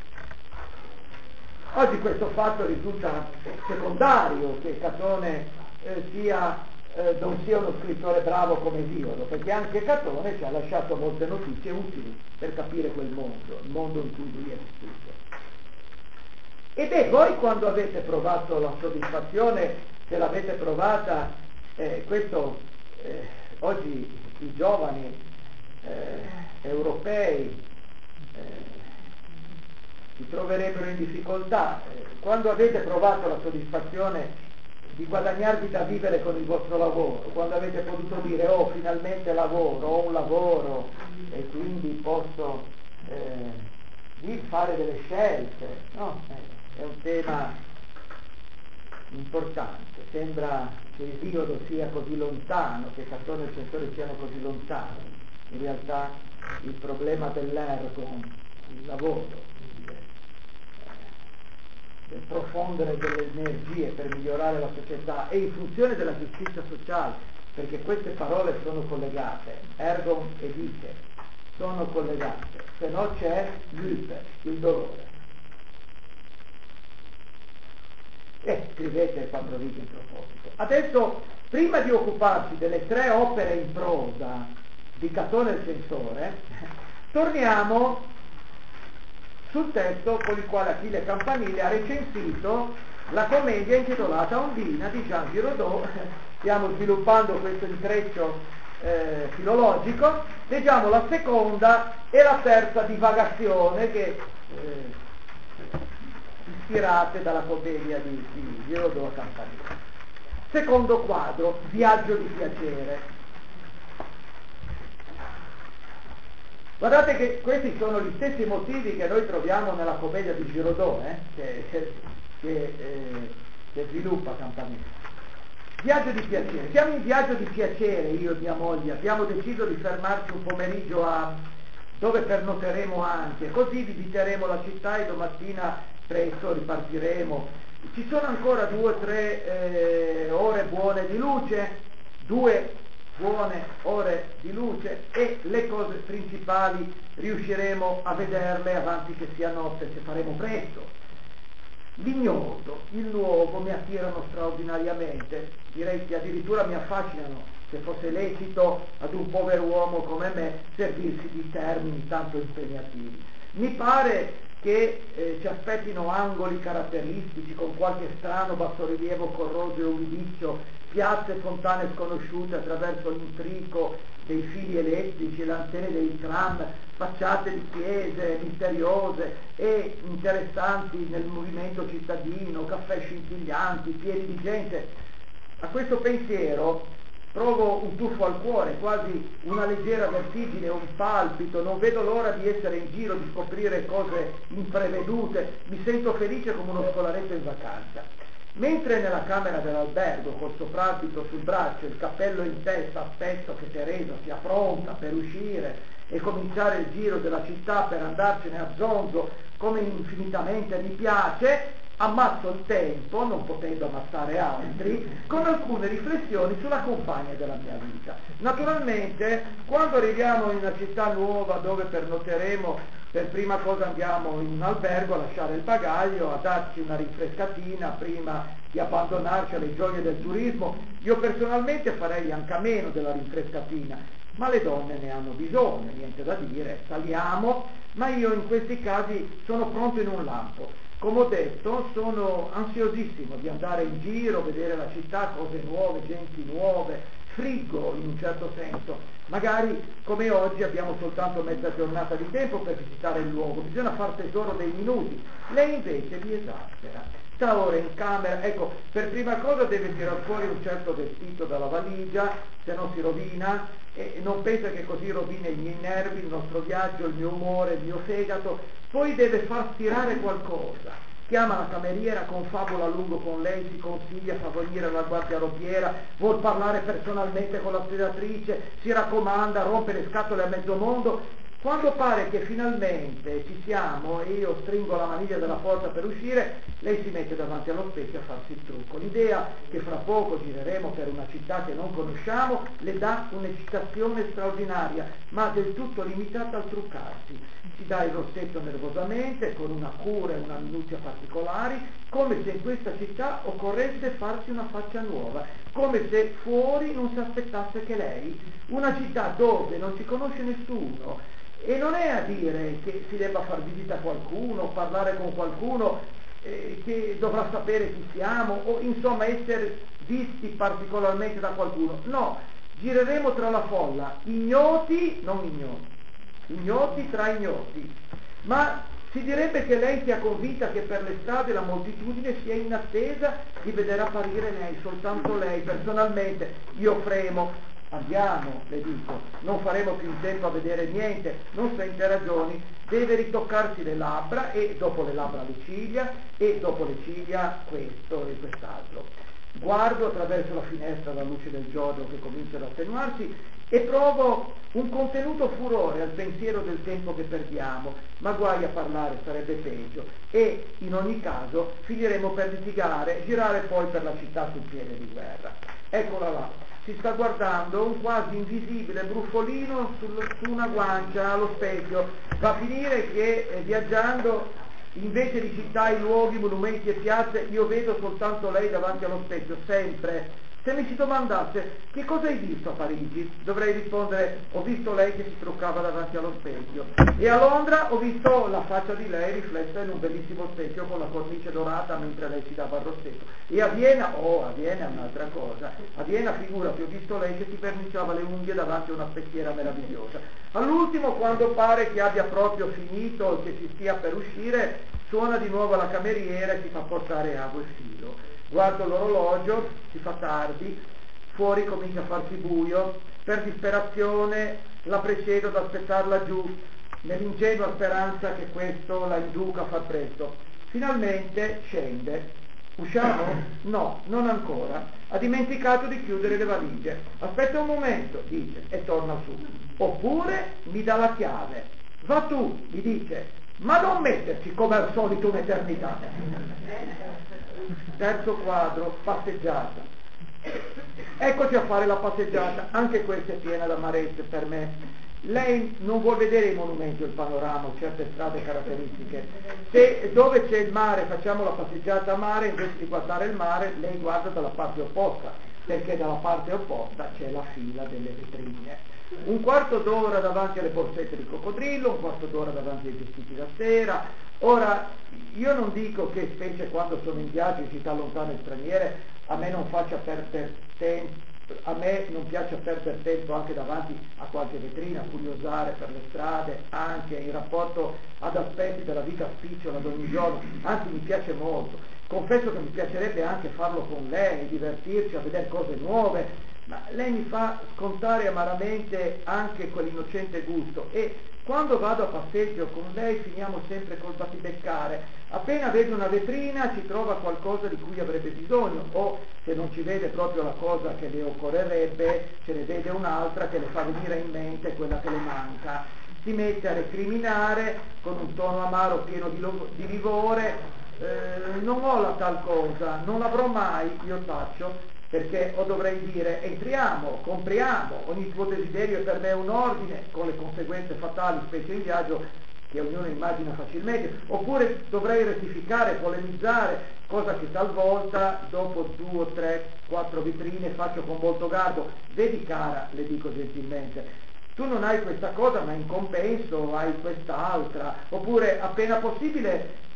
oggi questo fatto risulta secondario, che Catone non sia uno scrittore bravo come Esiodo, perché anche Catone ci ha lasciato molte notizie utili per capire quel mondo, il mondo in cui lui è vissuto. Voi quando avete provato la soddisfazione, se l'avete provata, oggi i giovani europei si troverebbero in difficoltà, quando avete provato la soddisfazione di guadagnarvi da vivere con il vostro lavoro, quando avete potuto dire finalmente lavoro, ho un lavoro e quindi posso fare delle scelte, no? È un tema importante. Sembra che Esiodo sia così lontano, che Catone e il Censore siano così lontani. In realtà il problema dell'ergo, il lavoro, del profondere delle energie per migliorare la società e in funzione della giustizia sociale, perché queste parole sono collegate, ergon e vite, sono collegate, se no c'è l'ute, il dolore. Scrivete 4 righe in proposito. Adesso, prima di occuparci delle 3 opere in prosa di Catone il Censore, torniamo sul testo con il quale Achille Campanile ha recensito la commedia intitolata Ondina di Jean Giraudot. Stiamo sviluppando questo intreccio filologico. Leggiamo la seconda e la terza divagazione che ispirate dalla commedia di Giraudot a Campanile. Secondo quadro, Viaggio di piacere. Guardate che questi sono gli stessi motivi che noi troviamo nella commedia di Giraudot, che sviluppa Campanile. Viaggio di piacere. Siamo in viaggio di piacere, io e mia moglie. Abbiamo deciso di fermarci un pomeriggio dove pernoteremo anche, così visiteremo la città e domattina presto ripartiremo. Ci sono ancora 2 o 3 ore buone di luce, 2 buone ore di luce, e le cose principali riusciremo a vederle avanti che sia notte, se faremo presto. L'ignoto, il nuovo mi attirano straordinariamente, direi che addirittura mi affascinano, se fosse lecito ad un povero uomo come me servirsi di termini tanto impegnativi. Mi pare che ci aspettino angoli caratteristici con qualche strano bassorilievo corroso e umidiccio, piazze e fontane sconosciute attraverso l'intrico dei fili elettrici e le antenne dei tram, facciate di chiese misteriose e interessanti nel movimento cittadino, caffè scintiglianti, pieni di gente. A questo pensiero provo un tuffo al cuore, quasi una leggera vertigine, un palpito, non vedo l'ora di essere in giro, di scoprire cose imprevedute, mi sento felice come uno scolaretto in vacanza. Mentre nella camera dell'albergo, col soprabito sul braccio, il cappello in testa, aspetto che Teresa sia pronta per uscire e cominciare il giro della città per andarcene a zonzo, come infinitamente mi piace, ammazzo il tempo, non potendo ammazzare altri, con alcune riflessioni sulla compagna della mia vita. Naturalmente, quando arriviamo in una città nuova dove pernoteremo, per prima cosa andiamo in un albergo a lasciare il bagaglio, a darci una rinfrescatina prima di abbandonarci alle gioie del turismo. Io personalmente farei anche a meno della rinfrescatina, ma le donne ne hanno bisogno, niente da dire, saliamo, ma io in questi casi sono pronto in un lampo. come ho detto, sono ansiosissimo di andare in giro, vedere la città, cose nuove, genti nuove, friggo in un certo senso. Magari come oggi abbiamo soltanto mezza giornata di tempo per visitare il luogo, bisogna far tesoro dei minuti. Lei invece li esaspera. Sta ora in camera, ecco, per prima cosa deve tirar fuori un certo vestito dalla valigia, se no si rovina, e non pensa che così rovina i miei nervi, il nostro viaggio, il mio umore, il mio fegato. Poi deve far stirare qualcosa, chiama la cameriera, confabula a lungo con lei, si consiglia, fa venire la guardiarobiera, vuol parlare personalmente con la stiratrice, si raccomanda, rompe le scatole a mezzo mondo. Quando pare che finalmente ci siamo e io stringo la maniglia della porta per uscire, lei si mette davanti allo specchio a farsi il trucco. L'idea che fra poco gireremo per una città che non conosciamo le dà un'eccitazione straordinaria, ma del tutto limitata al truccarsi. Si dà il rossetto nervosamente, con una cura e una minuzia particolari, come se in questa città occorresse farsi una faccia nuova, come se fuori non si aspettasse che lei, una città dove non si conosce nessuno. E non è a dire che si debba far visita a qualcuno, parlare con qualcuno che dovrà sapere chi siamo, o insomma essere visti particolarmente da qualcuno. No, gireremo tra la folla, ignoti, non ignoti, ignoti tra ignoti. Ma si direbbe che lei sia convinta che per le strade la moltitudine sia in attesa di vedere apparire lei, soltanto lei, personalmente. Io fremo. Andiamo, le dico, non faremo più in tempo a vedere niente, non sente ragioni, deve ritoccarsi le labbra e dopo le labbra le ciglia e dopo le ciglia questo e quest'altro. Guardo attraverso la finestra la luce del giorno che comincia ad attenuarsi e provo un contenuto furore al pensiero del tempo che perdiamo, ma guai a parlare, sarebbe peggio, e in ogni caso finiremo per litigare, girare poi per la città sul piede di guerra. Eccola là. Si sta guardando un quasi invisibile bruffolino su una guancia allo specchio. Va a finire che viaggiando invece di città, i luoghi, monumenti e piazze, io vedo soltanto lei davanti allo specchio, sempre. Se mi si domandasse che cosa hai visto a Parigi, dovrei rispondere: ho visto lei che si truccava davanti allo specchio, e a Londra ho visto la faccia di lei riflessa in un bellissimo specchio con la cornice dorata mentre lei si dava il rossetto, e a Vienna, a Vienna è un'altra cosa, a Vienna figurati, ho visto lei che si verniciava le unghie davanti a una specchiera meravigliosa. All'ultimo, quando pare che abbia proprio finito, che si stia per uscire, suona di nuovo la cameriera e si fa portare acqua e filo. Guardo l'orologio, si fa tardi, fuori comincia a farsi buio, per disperazione la precedo ad aspettarla giù, nell'ingenua speranza che questo la induca a far presto. Finalmente scende. Usciamo? No, non ancora. Ha dimenticato di chiudere le valigie. Aspetta un momento, dice, e torna su. Oppure mi dà la chiave. Va tu, gli dice, ma non metterci come al solito un'eternità. Terzo quadro, passeggiata. Eccoci a fare la passeggiata, anche questa è piena d'amarezze per me. Lei non vuol vedere i monumenti o il panorama o certe strade caratteristiche. Se dove c'è il mare facciamo la passeggiata a mare, invece di guardare il mare, lei guarda dalla parte opposta, perché dalla parte opposta c'è la fila delle vetrine. Un quarto d'ora davanti alle borsette di coccodrillo, un quarto d'ora davanti ai vestiti da sera. Ora, io non dico che, specie quando sono in viaggio in città lontane e straniere, a me non faccia perdere tempo, a me non piace perdere tempo anche davanti a qualche vetrina, curiosare per le strade, anche in rapporto ad aspetti della vita spicciola di ogni giorno, anzi mi piace molto. Confesso che mi piacerebbe anche farlo con lei, divertirci a vedere cose nuove, ma lei mi fa scontare amaramente anche quell'innocente gusto, e quando vado a passeggio con lei finiamo sempre col battibeccare. Appena vede una vetrina ci trova qualcosa di cui avrebbe bisogno, o se non ci vede proprio la cosa che le occorrerebbe, ce ne vede un'altra che le fa venire in mente quella che le manca. Si mette a recriminare con un tono amaro pieno di livore: non ho la tal cosa, non l'avrò mai, io taccio, perché o dovrei dire entriamo, compriamo, ogni tuo desiderio è per me un ordine, con le conseguenze fatali, specie in viaggio, che ognuno immagina facilmente, oppure dovrei rettificare, polemizzare, cosa che talvolta dopo 2, 3, 4 vetrine faccio con molto garbo. Vedi cara, le dico gentilmente, tu non hai questa cosa ma in compenso hai quest'altra, oppure appena possibile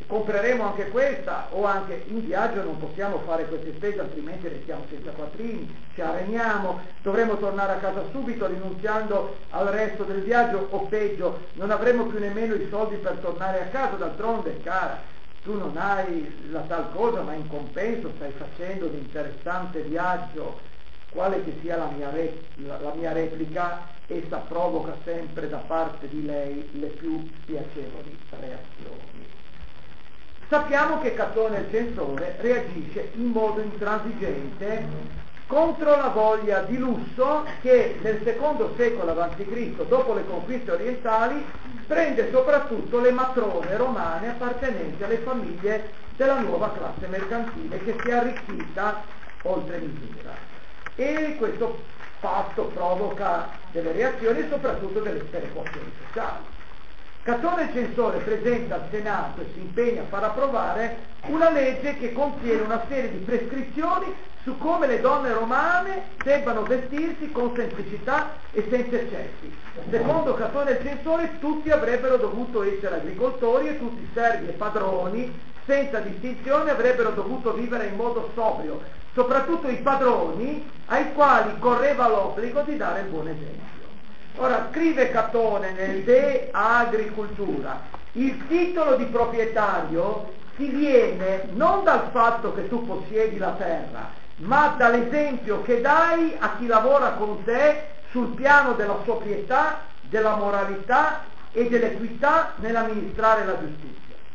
compreremo anche questa, o anche in viaggio non possiamo fare queste spese altrimenti restiamo senza quattrini, ci areniamo, dovremo tornare a casa subito rinunziando al resto del viaggio, o peggio, non avremo più nemmeno i soldi per tornare a casa. D'altronde, cara, tu non hai la tal cosa, ma in compenso stai facendo un interessante viaggio. Quale che sia la mia replica, essa provoca sempre da parte di lei le più spiacevoli reazioni. Sappiamo che Catone il censore reagisce in modo intransigente contro la voglia di lusso che nel secondo secolo a.C., dopo le conquiste orientali, prende soprattutto le matrone romane appartenenti alle famiglie della nuova classe mercantile che si è arricchita oltre misura. E questo fatto provoca delle reazioni e soprattutto delle sperequazioni sociali. Catone il censore presenta al Senato e si impegna a far approvare una legge che contiene una serie di prescrizioni su come le donne romane debbano vestirsi con semplicità e senza eccessi. Secondo Catone il censore tutti avrebbero dovuto essere agricoltori e tutti servi e padroni senza distinzione avrebbero dovuto vivere in modo sobrio, soprattutto i padroni ai quali correva l'obbligo di dare il buon esempio. Ora, scrive Catone nel De Agricultura, il titolo di proprietario ti viene non dal fatto che tu possiedi la terra, ma dall'esempio che dai a chi lavora con te sul piano della sobrietà, della moralità e dell'equità nell'amministrare la giustizia.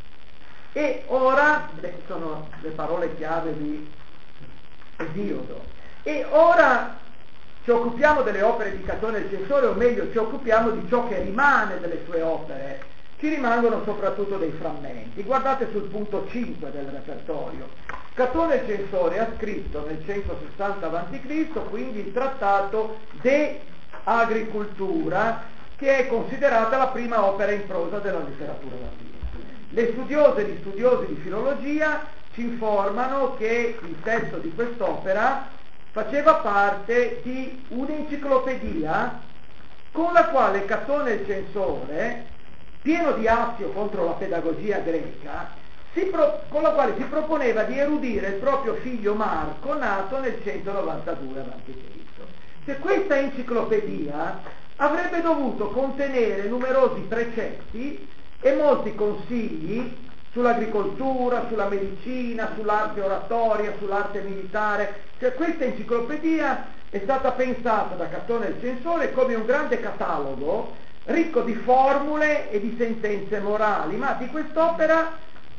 E ora, sono le parole chiave di Esiodo, e ora ci occupiamo delle opere di Catone il censore, o meglio ci occupiamo di ciò che rimane delle sue opere. Ci rimangono soprattutto dei frammenti. Guardate sul punto 5 del repertorio. Catone il censore ha scritto nel 160 a.C. quindi il trattato De Agricultura, che è considerata la prima opera in prosa della letteratura latina. Le studiose e gli studiosi di filologia ci informano che il testo di quest'opera faceva parte di un'enciclopedia con la quale Catone il censore, pieno di astio contro la pedagogia greca, con la quale si proponeva di erudire il proprio figlio Marco, nato nel 192 a.C. Se questa enciclopedia avrebbe dovuto contenere numerosi precetti e molti consigli sull'agricoltura, sulla medicina, sull'arte oratoria, sull'arte militare. Cioè, questa enciclopedia è stata pensata da Catone il censore come un grande catalogo ricco di formule e di sentenze morali, ma di quest'opera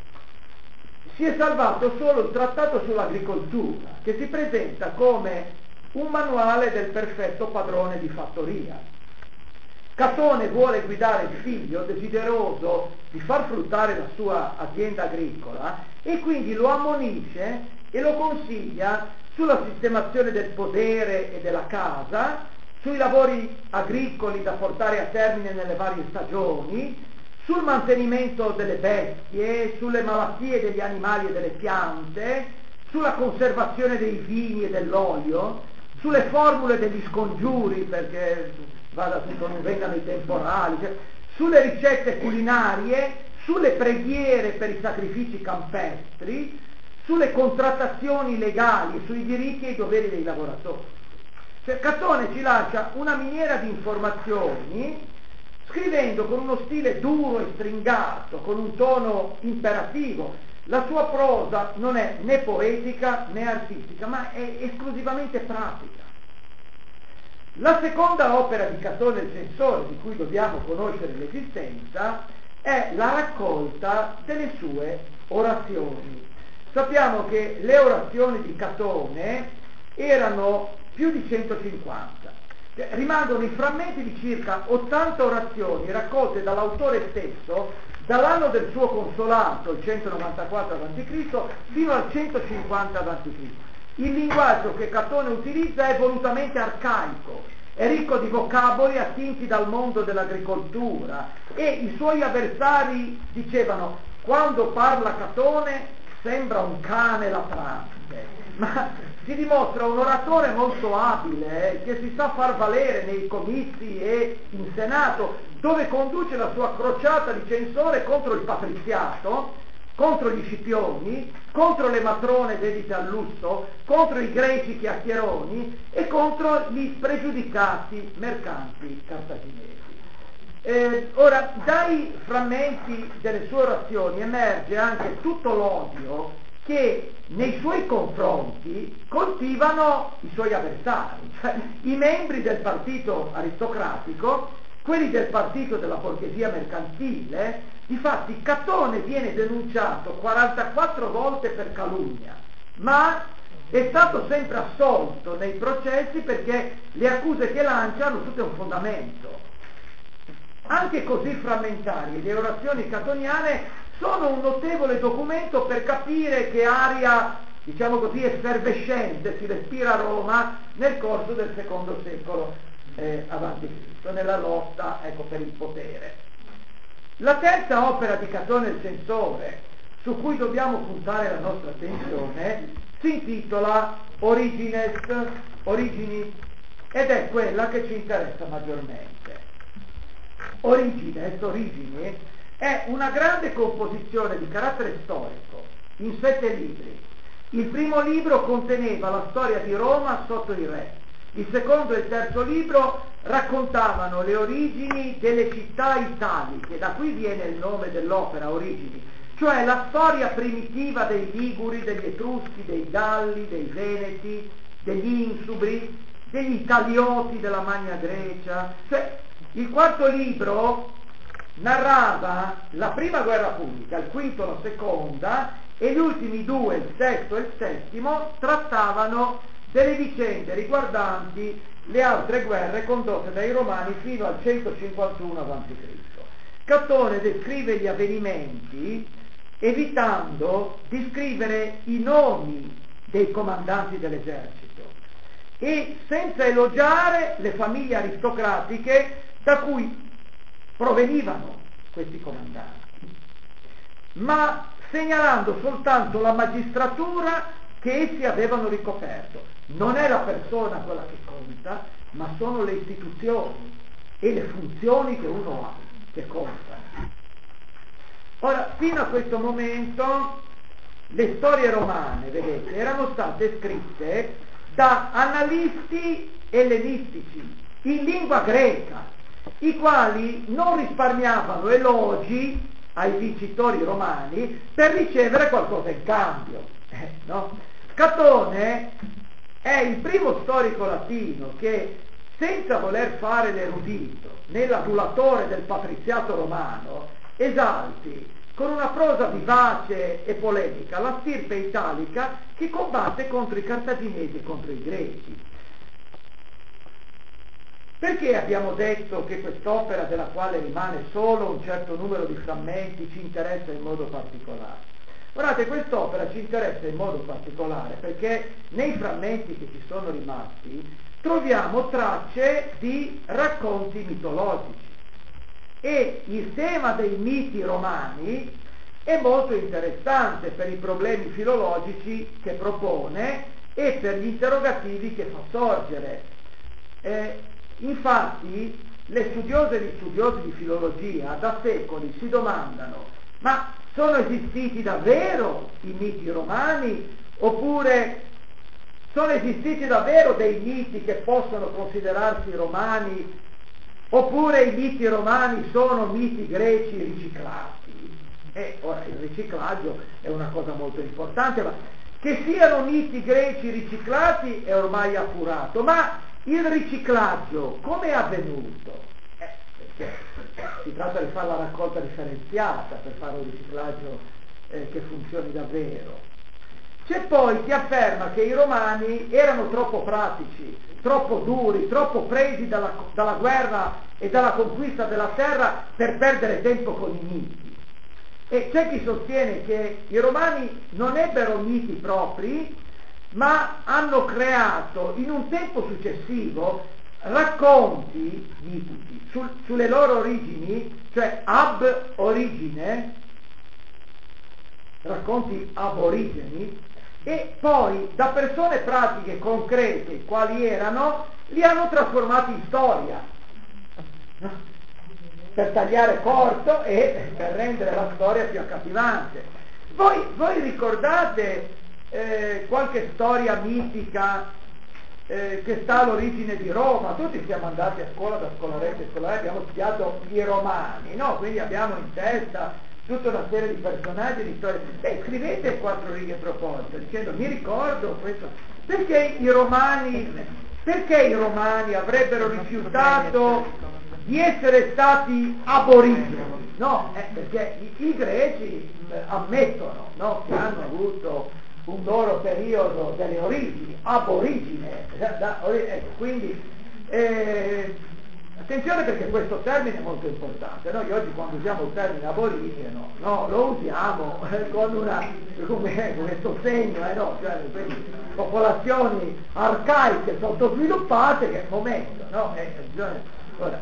si è salvato solo il trattato sull'agricoltura, che si presenta come un manuale del perfetto padrone di fattoria. Catone vuole guidare il figlio, desideroso di far fruttare la sua azienda agricola, e quindi lo ammonisce e lo consiglia sulla sistemazione del podere e della casa, sui lavori agricoli da portare a termine nelle varie stagioni, sul mantenimento delle bestie, sulle malattie degli animali e delle piante, sulla conservazione dei vini e dell'olio, sulle formule degli scongiuri perché vada tutto, non vengano i temporali, sulle ricette culinarie, sulle preghiere per i sacrifici campestri, sulle contrattazioni legali, sui diritti e i doveri dei lavoratori. Cioè, Catone ci lascia una miniera di informazioni, scrivendo con uno stile duro e stringato, con un tono imperativo. La sua prosa non è né poetica né artistica, ma è esclusivamente pratica. La seconda opera di Catone il censore, di cui dobbiamo conoscere l'esistenza, è la raccolta delle sue orazioni. Sappiamo che le orazioni di Catone erano più di 150. Rimangono i frammenti di circa 80 orazioni raccolte dall'autore stesso dall'anno del suo consolato, il 194 a.C., fino al 150 a.C. Il linguaggio che Catone utilizza è volutamente arcaico, è ricco di vocaboli attinti dal mondo dell'agricoltura, e i suoi avversari dicevano: quando parla Catone sembra un cane latrante, ma si dimostra un oratore molto abile, che si sa far valere nei comizi e in Senato, dove conduce la sua crociata di censore contro il patriziato, contro gli scipioni, contro le matrone dedite al lusso, contro i greci chiacchieroni e contro gli spregiudicati mercanti cartaginesi. Ora, dai frammenti delle sue orazioni emerge anche tutto l'odio che nei suoi confronti coltivano i suoi avversari, cioè i membri del partito aristocratico, quelli del partito della borghesia mercantile. Difatti Catone viene denunciato 44 volte per calunnia, ma è stato sempre assolto nei processi perché le accuse che lancia hanno tutte un fondamento. Anche così frammentarie, le orazioni catoniane sono un notevole documento per capire che aria, diciamo così, effervescente si respira a Roma nel corso del secondo secolo avanti Cristo, nella lotta, ecco, per il potere. La terza opera di Catone il Censore, su cui dobbiamo puntare la nostra attenzione, si intitola Origines, Origini, ed è quella che ci interessa maggiormente. Origini, è una grande composizione di carattere storico, in 7 libri. Il primo libro conteneva la storia di Roma sotto i re, il secondo e il terzo libro raccontavano le origini delle città italiche, da qui viene il nome dell'opera, Origini, cioè la storia primitiva dei Liguri, degli Etruschi, dei Galli, dei Veneti, degli Insubri, degli Italioti della Magna Grecia. Cioè, il quarto libro narrava la prima guerra punica, il quinto la seconda, e gli ultimi due, il sesto e il settimo, trattavano delle vicende riguardanti le altre guerre condotte dai Romani fino al 151 a.C. Catone descrive gli avvenimenti evitando di scrivere i nomi dei comandanti dell'esercito e senza elogiare le famiglie aristocratiche da cui provenivano questi comandanti, ma segnalando soltanto la magistratura che essi avevano ricoperto. Non è la persona quella che conta, ma sono le istituzioni e le funzioni che uno ha che contano. Ora, fino a questo momento le storie romane, vedete, erano state scritte da analisti ellenistici in lingua greca, i quali non risparmiavano elogi ai vincitori romani per ricevere qualcosa in cambio. No? Catone è il primo storico latino che, senza voler fare l'erudito nell'adulatore del patriziato romano, esalti con una prosa vivace e polemica la stirpe italica che combatte contro i cartaginesi e contro i greci. Perché abbiamo detto che quest'opera, della quale rimane solo un certo numero di frammenti, ci interessa in modo particolare? Guardate, quest'opera ci interessa in modo particolare perché nei frammenti che ci sono rimasti troviamo tracce di racconti mitologici e il tema dei miti romani è molto interessante per i problemi filologici che propone e per gli interrogativi che fa sorgere. Infatti le studiose e gli studiosi di filologia da secoli si domandano: ma sono esistiti davvero i miti romani, oppure sono esistiti davvero dei miti che possono considerarsi romani, oppure i miti romani sono miti greci riciclati? Ora il riciclaggio è una cosa molto importante, ma che siano miti greci riciclati è ormai appurato, ma il riciclaggio come è avvenuto? Perché si tratta di fare la raccolta differenziata per fare un riciclaggio che funzioni davvero. C'è poi chi afferma che i romani erano troppo pratici, troppo duri, troppo presi dalla guerra e dalla conquista della terra per perdere tempo con i miti. E c'è chi sostiene che i romani non ebbero miti propri, ma hanno creato in un tempo successivo racconti mitici sulle loro origini, cioè ab origine, racconti aborigeni, e poi da persone pratiche concrete quali erano, li hanno trasformati in storia, no? Per tagliare corto e per rendere la storia più accattivante. Voi ricordate qualche storia mitica che sta all'origine di Roma? Tutti siamo andati a scuola, da scolaretti e scolaretti, abbiamo studiato i romani, no? Quindi abbiamo in testa tutta una serie di personaggi, di storie. Scrivete 4 righe a proposito, dicendo mi ricordo questo. Perché i romani avrebbero rifiutato di essere stati aborigeni? No, perché i greci ammettono, no, che hanno avuto un loro periodo delle origini, aborigine, quindi attenzione, perché questo termine è molto importante. Noi oggi quando usiamo il termine aborigene, no, lo usiamo con questo segno, no? Cioè, quindi, popolazioni arcaiche sottosviluppate, che momento, no? Ora,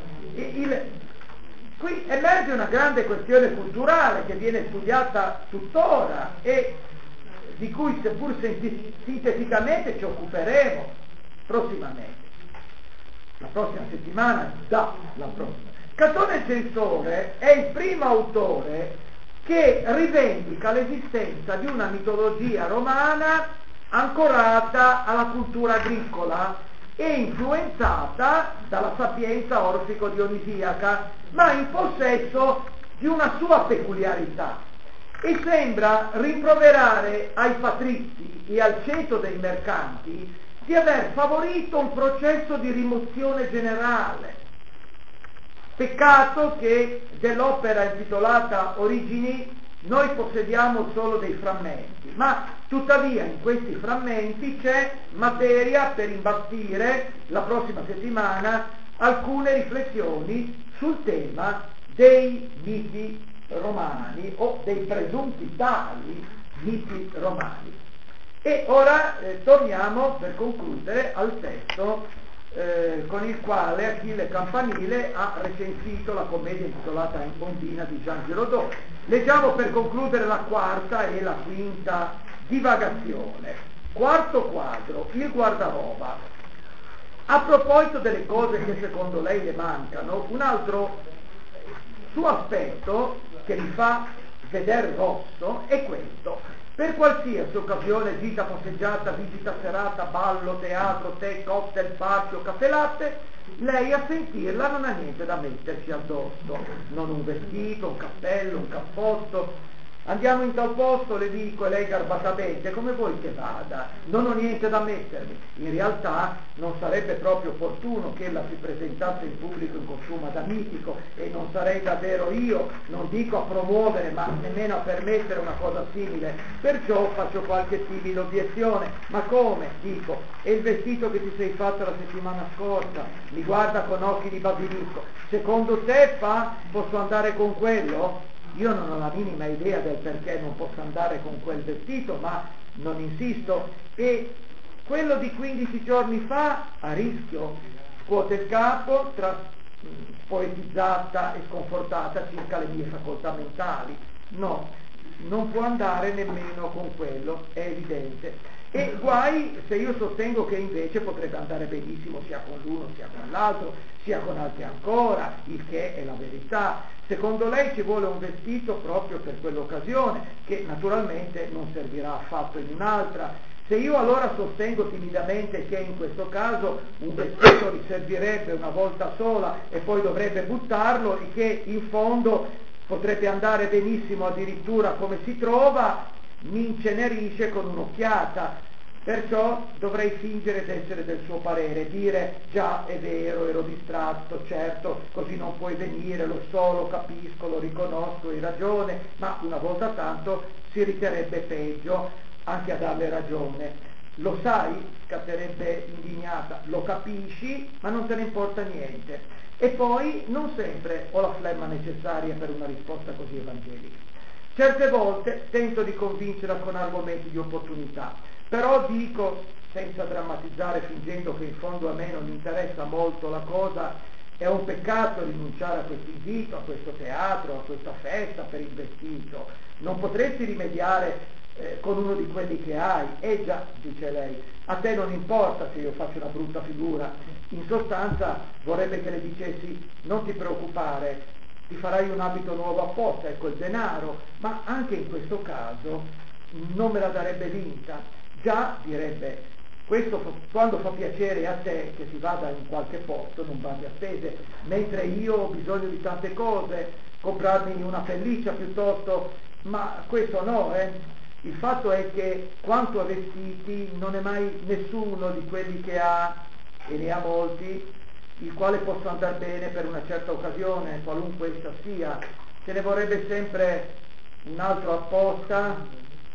qui emerge una grande questione culturale che viene studiata tuttora e di cui seppur sinteticamente ci occuperemo prossimamente. La prossima settimana, la prossima. Catone il Censore è il primo autore che rivendica l'esistenza di una mitologia romana ancorata alla cultura agricola e influenzata dalla sapienza orfico-dionisiaca, ma in possesso di una sua peculiarità, e sembra rimproverare ai patrizi e al ceto dei mercanti di aver favorito un processo di rimozione generale. Peccato che dell'opera intitolata Origini noi possediamo solo dei frammenti, ma tuttavia in questi frammenti c'è materia per imbastire la prossima settimana alcune riflessioni sul tema dei miti romani o dei presunti tali miti romani. E ora torniamo per concludere al testo con il quale Achille Campanile ha recensito la commedia intitolata Ondina di Jean Giraudot. Leggiamo per concludere la quarta e la quinta divagazione. Quarto quadro, il guardaroba. A proposito delle cose che secondo lei le mancano, un altro suo aspetto che mi fa vedere rosso è questo: per qualsiasi occasione, gita, passeggiata, visita serata, ballo, teatro, tè, cocktail, party o caffè latte, lei a sentirla non ha niente da metterci addosso, non un vestito, un cappello, un cappotto. Andiamo in tal posto, le dico, e lei garbatamente, come vuoi che vada, non ho niente da mettermi. In realtà non sarebbe proprio opportuno che ella si presentasse in pubblico in costume da mitico, e non sarei davvero io, non dico a promuovere, ma nemmeno a permettere una cosa simile. Perciò faccio qualche timida obiezione. Ma come? Dico, è il vestito che ti sei fatto la settimana scorsa, mi guarda con occhi di basilisco. Secondo te posso andare con quello? Io non ho la minima idea del perché non possa andare con quel vestito, ma non insisto. E quello di 15 giorni fa, a rischio, scuote il capo, poetizzata e sconfortata circa le mie facoltà mentali. No, non può andare nemmeno con quello, è evidente. E guai se io sostengo che invece potrebbe andare benissimo sia con l'uno sia con l'altro, sia con altri ancora, il che è la verità. Secondo lei ci vuole un vestito proprio per quell'occasione, che naturalmente non servirà affatto in un'altra. Se io allora sostengo timidamente che in questo caso un vestito gli servirebbe una volta sola e poi dovrebbe buttarlo, e che in fondo potrebbe andare benissimo addirittura come si trova, mi incenerisce con un'occhiata. Perciò dovrei fingere d'essere del suo parere, dire già è vero, ero distratto, certo, così non puoi venire, lo so, lo capisco, lo riconosco, hai ragione, ma una volta tanto si riterebbe peggio anche a darle ragione. Lo sai? Scatterebbe indignata. Lo capisci, ma non te ne importa niente. E poi non sempre ho la flemma necessaria per una risposta così evangelica. Certe volte tento di convincerla con argomenti di opportunità, però dico, senza drammatizzare, fingendo che in fondo a me non interessa molto la cosa, è un peccato rinunciare a questo invito, a questo teatro, a questa festa per il vestito. Non potresti rimediare con uno di quelli che hai? Già, dice lei, a te non importa se io faccio una brutta figura. In sostanza vorrebbe che le dicessi: non ti preoccupare, ti farai un abito nuovo apposta, ecco il denaro, ma anche in questo caso non me la darebbe vinta, già direbbe, questo quando fa piacere a te che si vada in qualche posto non vadi a spese, mentre io ho bisogno di tante cose, comprarmi una pelliccia piuttosto, ma questo no, Il fatto è che quanto a vestiti non è mai nessuno di quelli che ha, e ne ha molti, il quale possa andare bene per una certa occasione, qualunque essa sia, se ne vorrebbe sempre un altro apposta,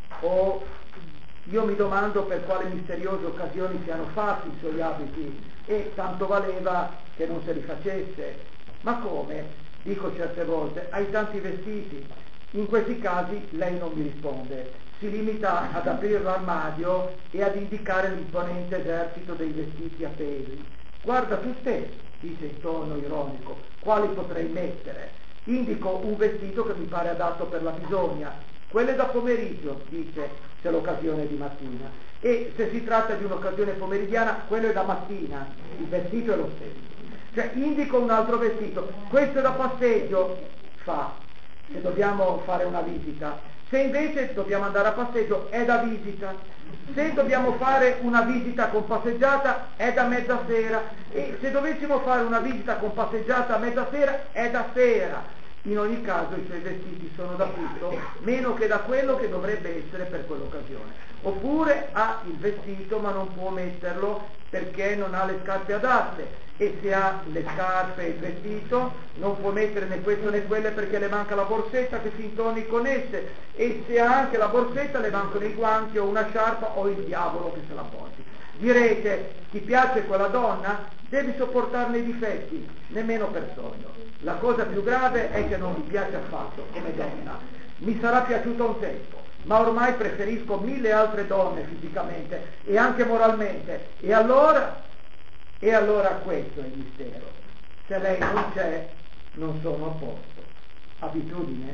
o io mi domando per quale misteriose occasioni siano fatti i suoi abiti, e tanto valeva che non se li facesse. Ma come? Dico certe volte, hai tanti vestiti. In questi casi lei non mi risponde, si limita ad aprire l'armadio e ad indicare l'imponente esercito dei vestiti appesi. Guarda tu stesso, dice in tono ironico, quali potrei mettere? Indico un vestito che mi pare adatto per la bisogna. Quello è da pomeriggio, dice, se l'occasione è di mattina. E se si tratta di un'occasione pomeridiana, quello è da mattina, il vestito è lo stesso. Cioè indico un altro vestito, questo è da passeggio, fa, se dobbiamo fare una visita. Se invece dobbiamo andare a passeggio è da visita, se dobbiamo fare una visita con passeggiata è da mezza sera, e se dovessimo fare una visita con passeggiata a mezza sera è da sera. In ogni caso i suoi vestiti sono d'acquisto meno che da quello che dovrebbe essere per quell'occasione. Oppure ha il vestito ma non può metterlo perché non ha le scarpe adatte, e se ha le scarpe e il vestito non può mettere né questo né quelle perché le manca la borsetta che si intoni con esse, e se ha anche la borsetta le mancano i guanti o una sciarpa o il diavolo che se la porti. Direte, ti piace quella donna? Devi sopportarne i difetti, nemmeno per sogno. La cosa più grave è che non mi piace affatto come donna. Mi sarà piaciuta un tempo, ma ormai preferisco 1000 altre donne fisicamente e anche moralmente. E allora questo è il mistero. Se lei non c'è, non sono a posto. Abitudine?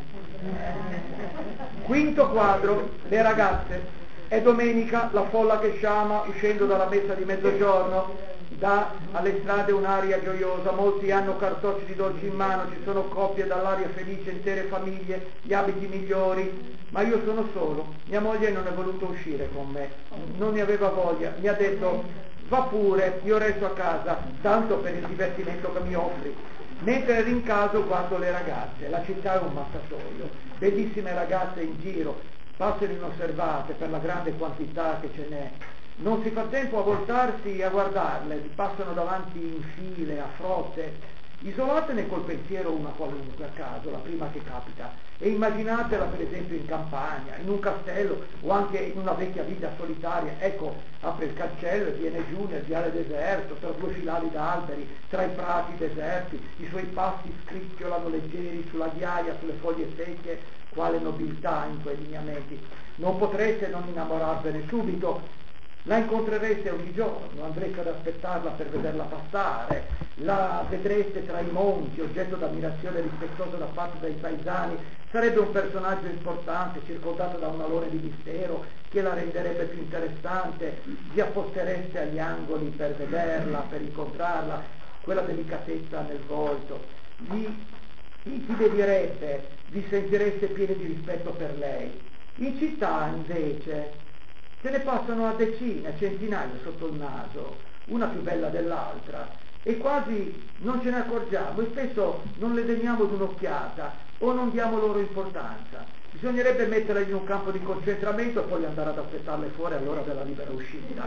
Quinto quadro, le ragazze. È domenica, la folla che sciama uscendo dalla messa di mezzogiorno dà alle strade un'aria gioiosa, molti hanno cartocci di dolci in mano, ci sono coppie dall'aria felice, intere famiglie, gli abiti migliori, ma io sono solo. Mia moglie non è voluta uscire con me, non ne aveva voglia, mi ha detto va pure, io resto a casa, tanto per il divertimento che mi offri. Mentre rincaso guardo le ragazze, la città è un mattatoio, bellissime ragazze in giro, passano inosservate per la grande quantità che ce n'è. Non si fa tempo a voltarsi e a guardarle, passano davanti in file, a frotte, isolatene col pensiero una qualunque a caso, la prima che capita, e immaginatela per esempio in campagna, in un castello o anche in una vecchia vita solitaria. Ecco, apre il cancello e viene giù nel viale deserto, tra due filari d'alberi, tra i prati deserti, i suoi passi scricchiolano leggeri sulla ghiaia, sulle foglie secche, quale nobiltà in quei lineamenti. Non potreste non innamorarvene subito. La incontrereste ogni giorno, andreste ad aspettarla per vederla passare, la vedreste tra i monti, oggetto d'ammirazione rispettosa da parte dei paesani, sarebbe un personaggio importante, circondato da un alone di mistero che la renderebbe più interessante, vi appostereste agli angoli per vederla, per incontrarla, quella delicatezza nel volto, vi intimidirebbe, vi sentireste pieni di rispetto per lei. In città invece se ne passano a decine, a centinaia sotto il naso, una più bella dell'altra, e quasi non ce ne accorgiamo, e spesso non le degniamo d'un'occhiata o non diamo loro importanza. Bisognerebbe metterle in un campo di concentramento e poi andare ad aspettarle fuori all'ora della libera uscita.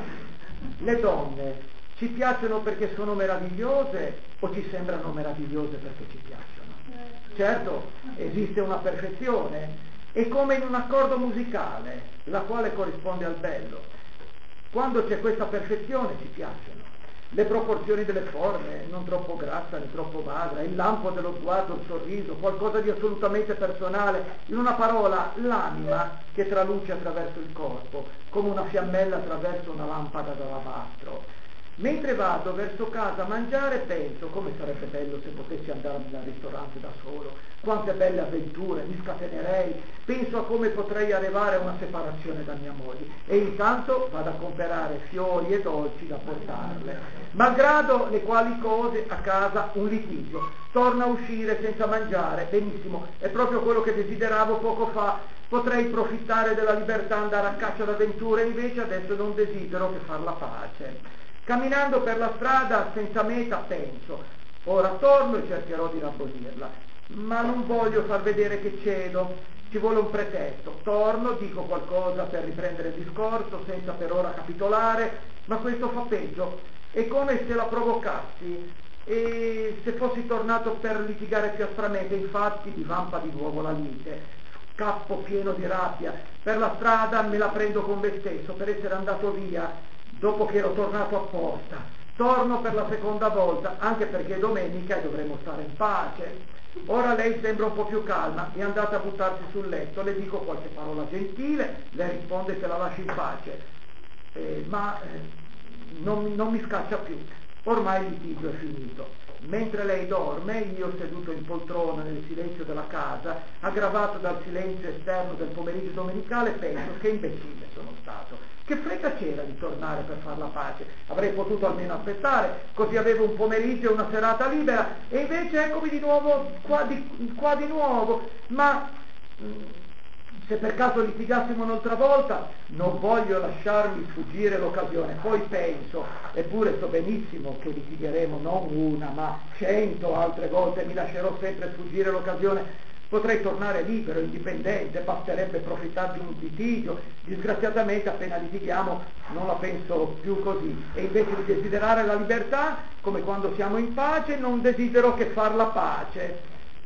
Le donne ci piacciono perché sono meravigliose o ci sembrano meravigliose perché ci piacciono? Certo, esiste una perfezione, è come in un accordo musicale, la quale corrisponde al bello. Quando c'è questa perfezione ci piacciono. Le proporzioni delle forme, non troppo grassa né troppo magra, il lampo dello sguardo, il sorriso, qualcosa di assolutamente personale, in una parola, l'anima che traluce attraverso il corpo, come una fiammella attraverso una lampada d'alabastro. Mentre vado verso casa a mangiare penso come sarebbe bello se potessi andare al ristorante da solo, quante belle avventure, mi scatenerei, penso a come potrei arrivare a una separazione da mia moglie e intanto vado a comprare fiori e dolci da portarle. Malgrado le quali cose a casa un litigio, torna a uscire senza mangiare, benissimo, è proprio quello che desideravo poco fa, potrei profittare della libertà, andare a caccia d'avventure, invece adesso non desidero che far la pace. Camminando per la strada senza meta penso, ora torno e cercherò di rabbodirla, ma non voglio far vedere che cedo, ci vuole un pretesto, torno, dico qualcosa per riprendere il discorso senza per ora capitolare, ma questo fa peggio, è come se la provocassi e se fossi tornato per litigare più aspramente, infatti divampa di nuovo la lite, scappo pieno di rabbia, per la strada me la prendo con me stesso per essere andato via, dopo che ero tornato apposta, torno per la seconda volta, anche perché è domenica e dovremmo stare in pace. Ora lei sembra un po' più calma, è andata a buttarsi sul letto, le dico qualche parola gentile, lei risponde che la lasci in pace, non mi scaccia più, ormai il litigio è finito. Mentre lei dorme, io seduto in poltrona nel silenzio della casa, aggravato dal silenzio esterno del pomeriggio domenicale, penso che imbecille sono stato. Che fretta c'era di tornare per far la pace? Avrei potuto almeno aspettare, così avevo un pomeriggio e una serata libera, e invece eccomi di nuovo, qua di nuovo, ma se per caso litigassimo un'altra volta, non voglio lasciarmi sfuggire l'occasione, poi penso, eppure so benissimo che litigheremo non una, ma 100 altre volte, mi lascerò sempre sfuggire l'occasione, potrei tornare libero, indipendente, basterebbe approfittare di un litigio, disgraziatamente appena litighiamo non la penso più così, e invece di desiderare la libertà, come quando siamo in pace, non desidero che far la pace.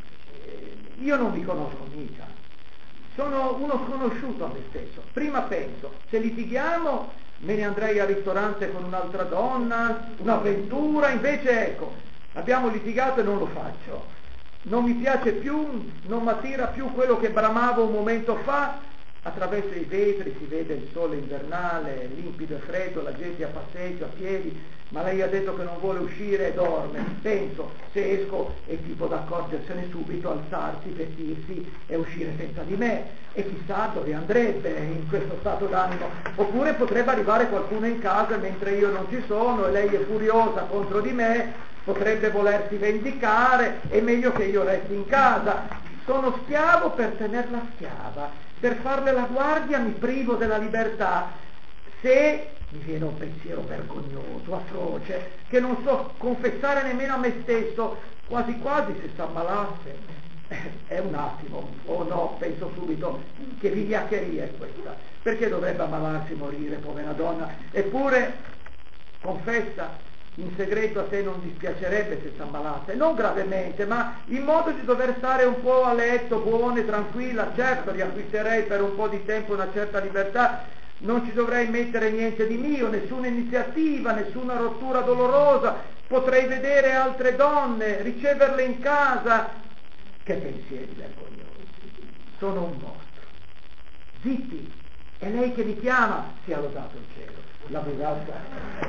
Io non mi conosco mica, sono uno sconosciuto a me stesso, prima penso, se litighiamo me ne andrei al ristorante con un'altra donna, un'avventura, invece ecco, abbiamo litigato e non lo faccio. Non mi piace più, non mi attira più quello che bramavo un momento fa, attraverso i vetri si vede il sole invernale, limpido e freddo, la gente a passeggio, a piedi, ma lei ha detto che non vuole uscire e dorme, penso, se esco è tipo da accorgersene subito, alzarsi, vestirsi e uscire senza di me, e chissà dove andrebbe in questo stato d'animo, oppure potrebbe arrivare qualcuno in casa mentre io non ci sono e lei è furiosa contro di me, potrebbe volersi vendicare, è meglio che io resti in casa, sono schiavo per tenerla schiava, per farle la guardia mi privo della libertà, se mi viene un pensiero vergognoso, atroce, che non so confessare nemmeno a me stesso, quasi quasi se s'ammalasse, è un attimo, o no, penso subito, che vigliaccheria è questa, perché dovrebbe ammalarsi, morire, povera donna, eppure confessa, in segreto a te non dispiacerebbe se s'ammalasse, non gravemente, ma in modo di dover stare un po' a letto, buona e tranquilla, certo riacquisterei per un po' di tempo una certa libertà, non ci dovrei mettere niente di mio, nessuna iniziativa, nessuna rottura dolorosa, potrei vedere altre donne, riceverle in casa. Che pensieri vergognosi, sono un mostro. Zitti, è lei che mi chiama, sia lodato il cielo. La budazza è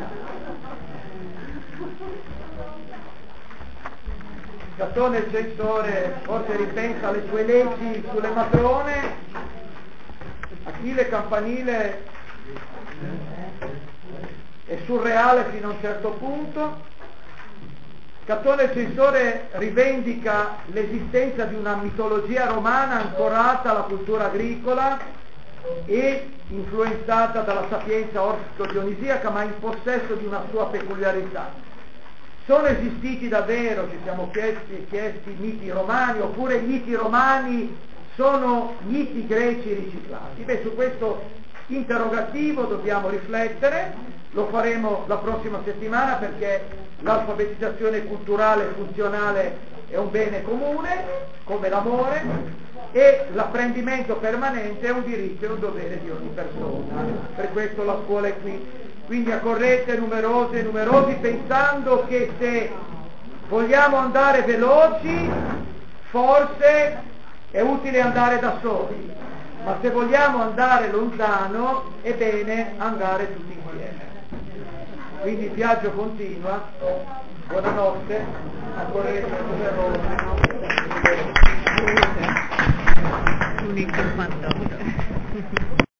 Catone il censore forse ripensa alle sue leggi sulle matrone, Achille Campanile è surreale fino a un certo punto, Catone il censore rivendica l'esistenza di una mitologia romana ancorata alla cultura agricola e influenzata dalla sapienza orfico-dionisiaca, ma in possesso di una sua peculiarità. Sono esistiti davvero, ci siamo chiesti miti romani, oppure gli miti romani sono miti greci riciclati? Beh, su questo interrogativo dobbiamo riflettere, lo faremo la prossima settimana perché l'alfabetizzazione culturale e funzionale è un bene comune, come l'amore, e l'apprendimento permanente è un diritto e un dovere di ogni persona, per questo la scuola è qui. Quindi accorrete numerosi e numerosi, pensando che se vogliamo andare veloci forse è utile andare da soli, ma se vogliamo andare lontano è bene andare tutti insieme. Quindi il viaggio continua, buonanotte, a correre un 58.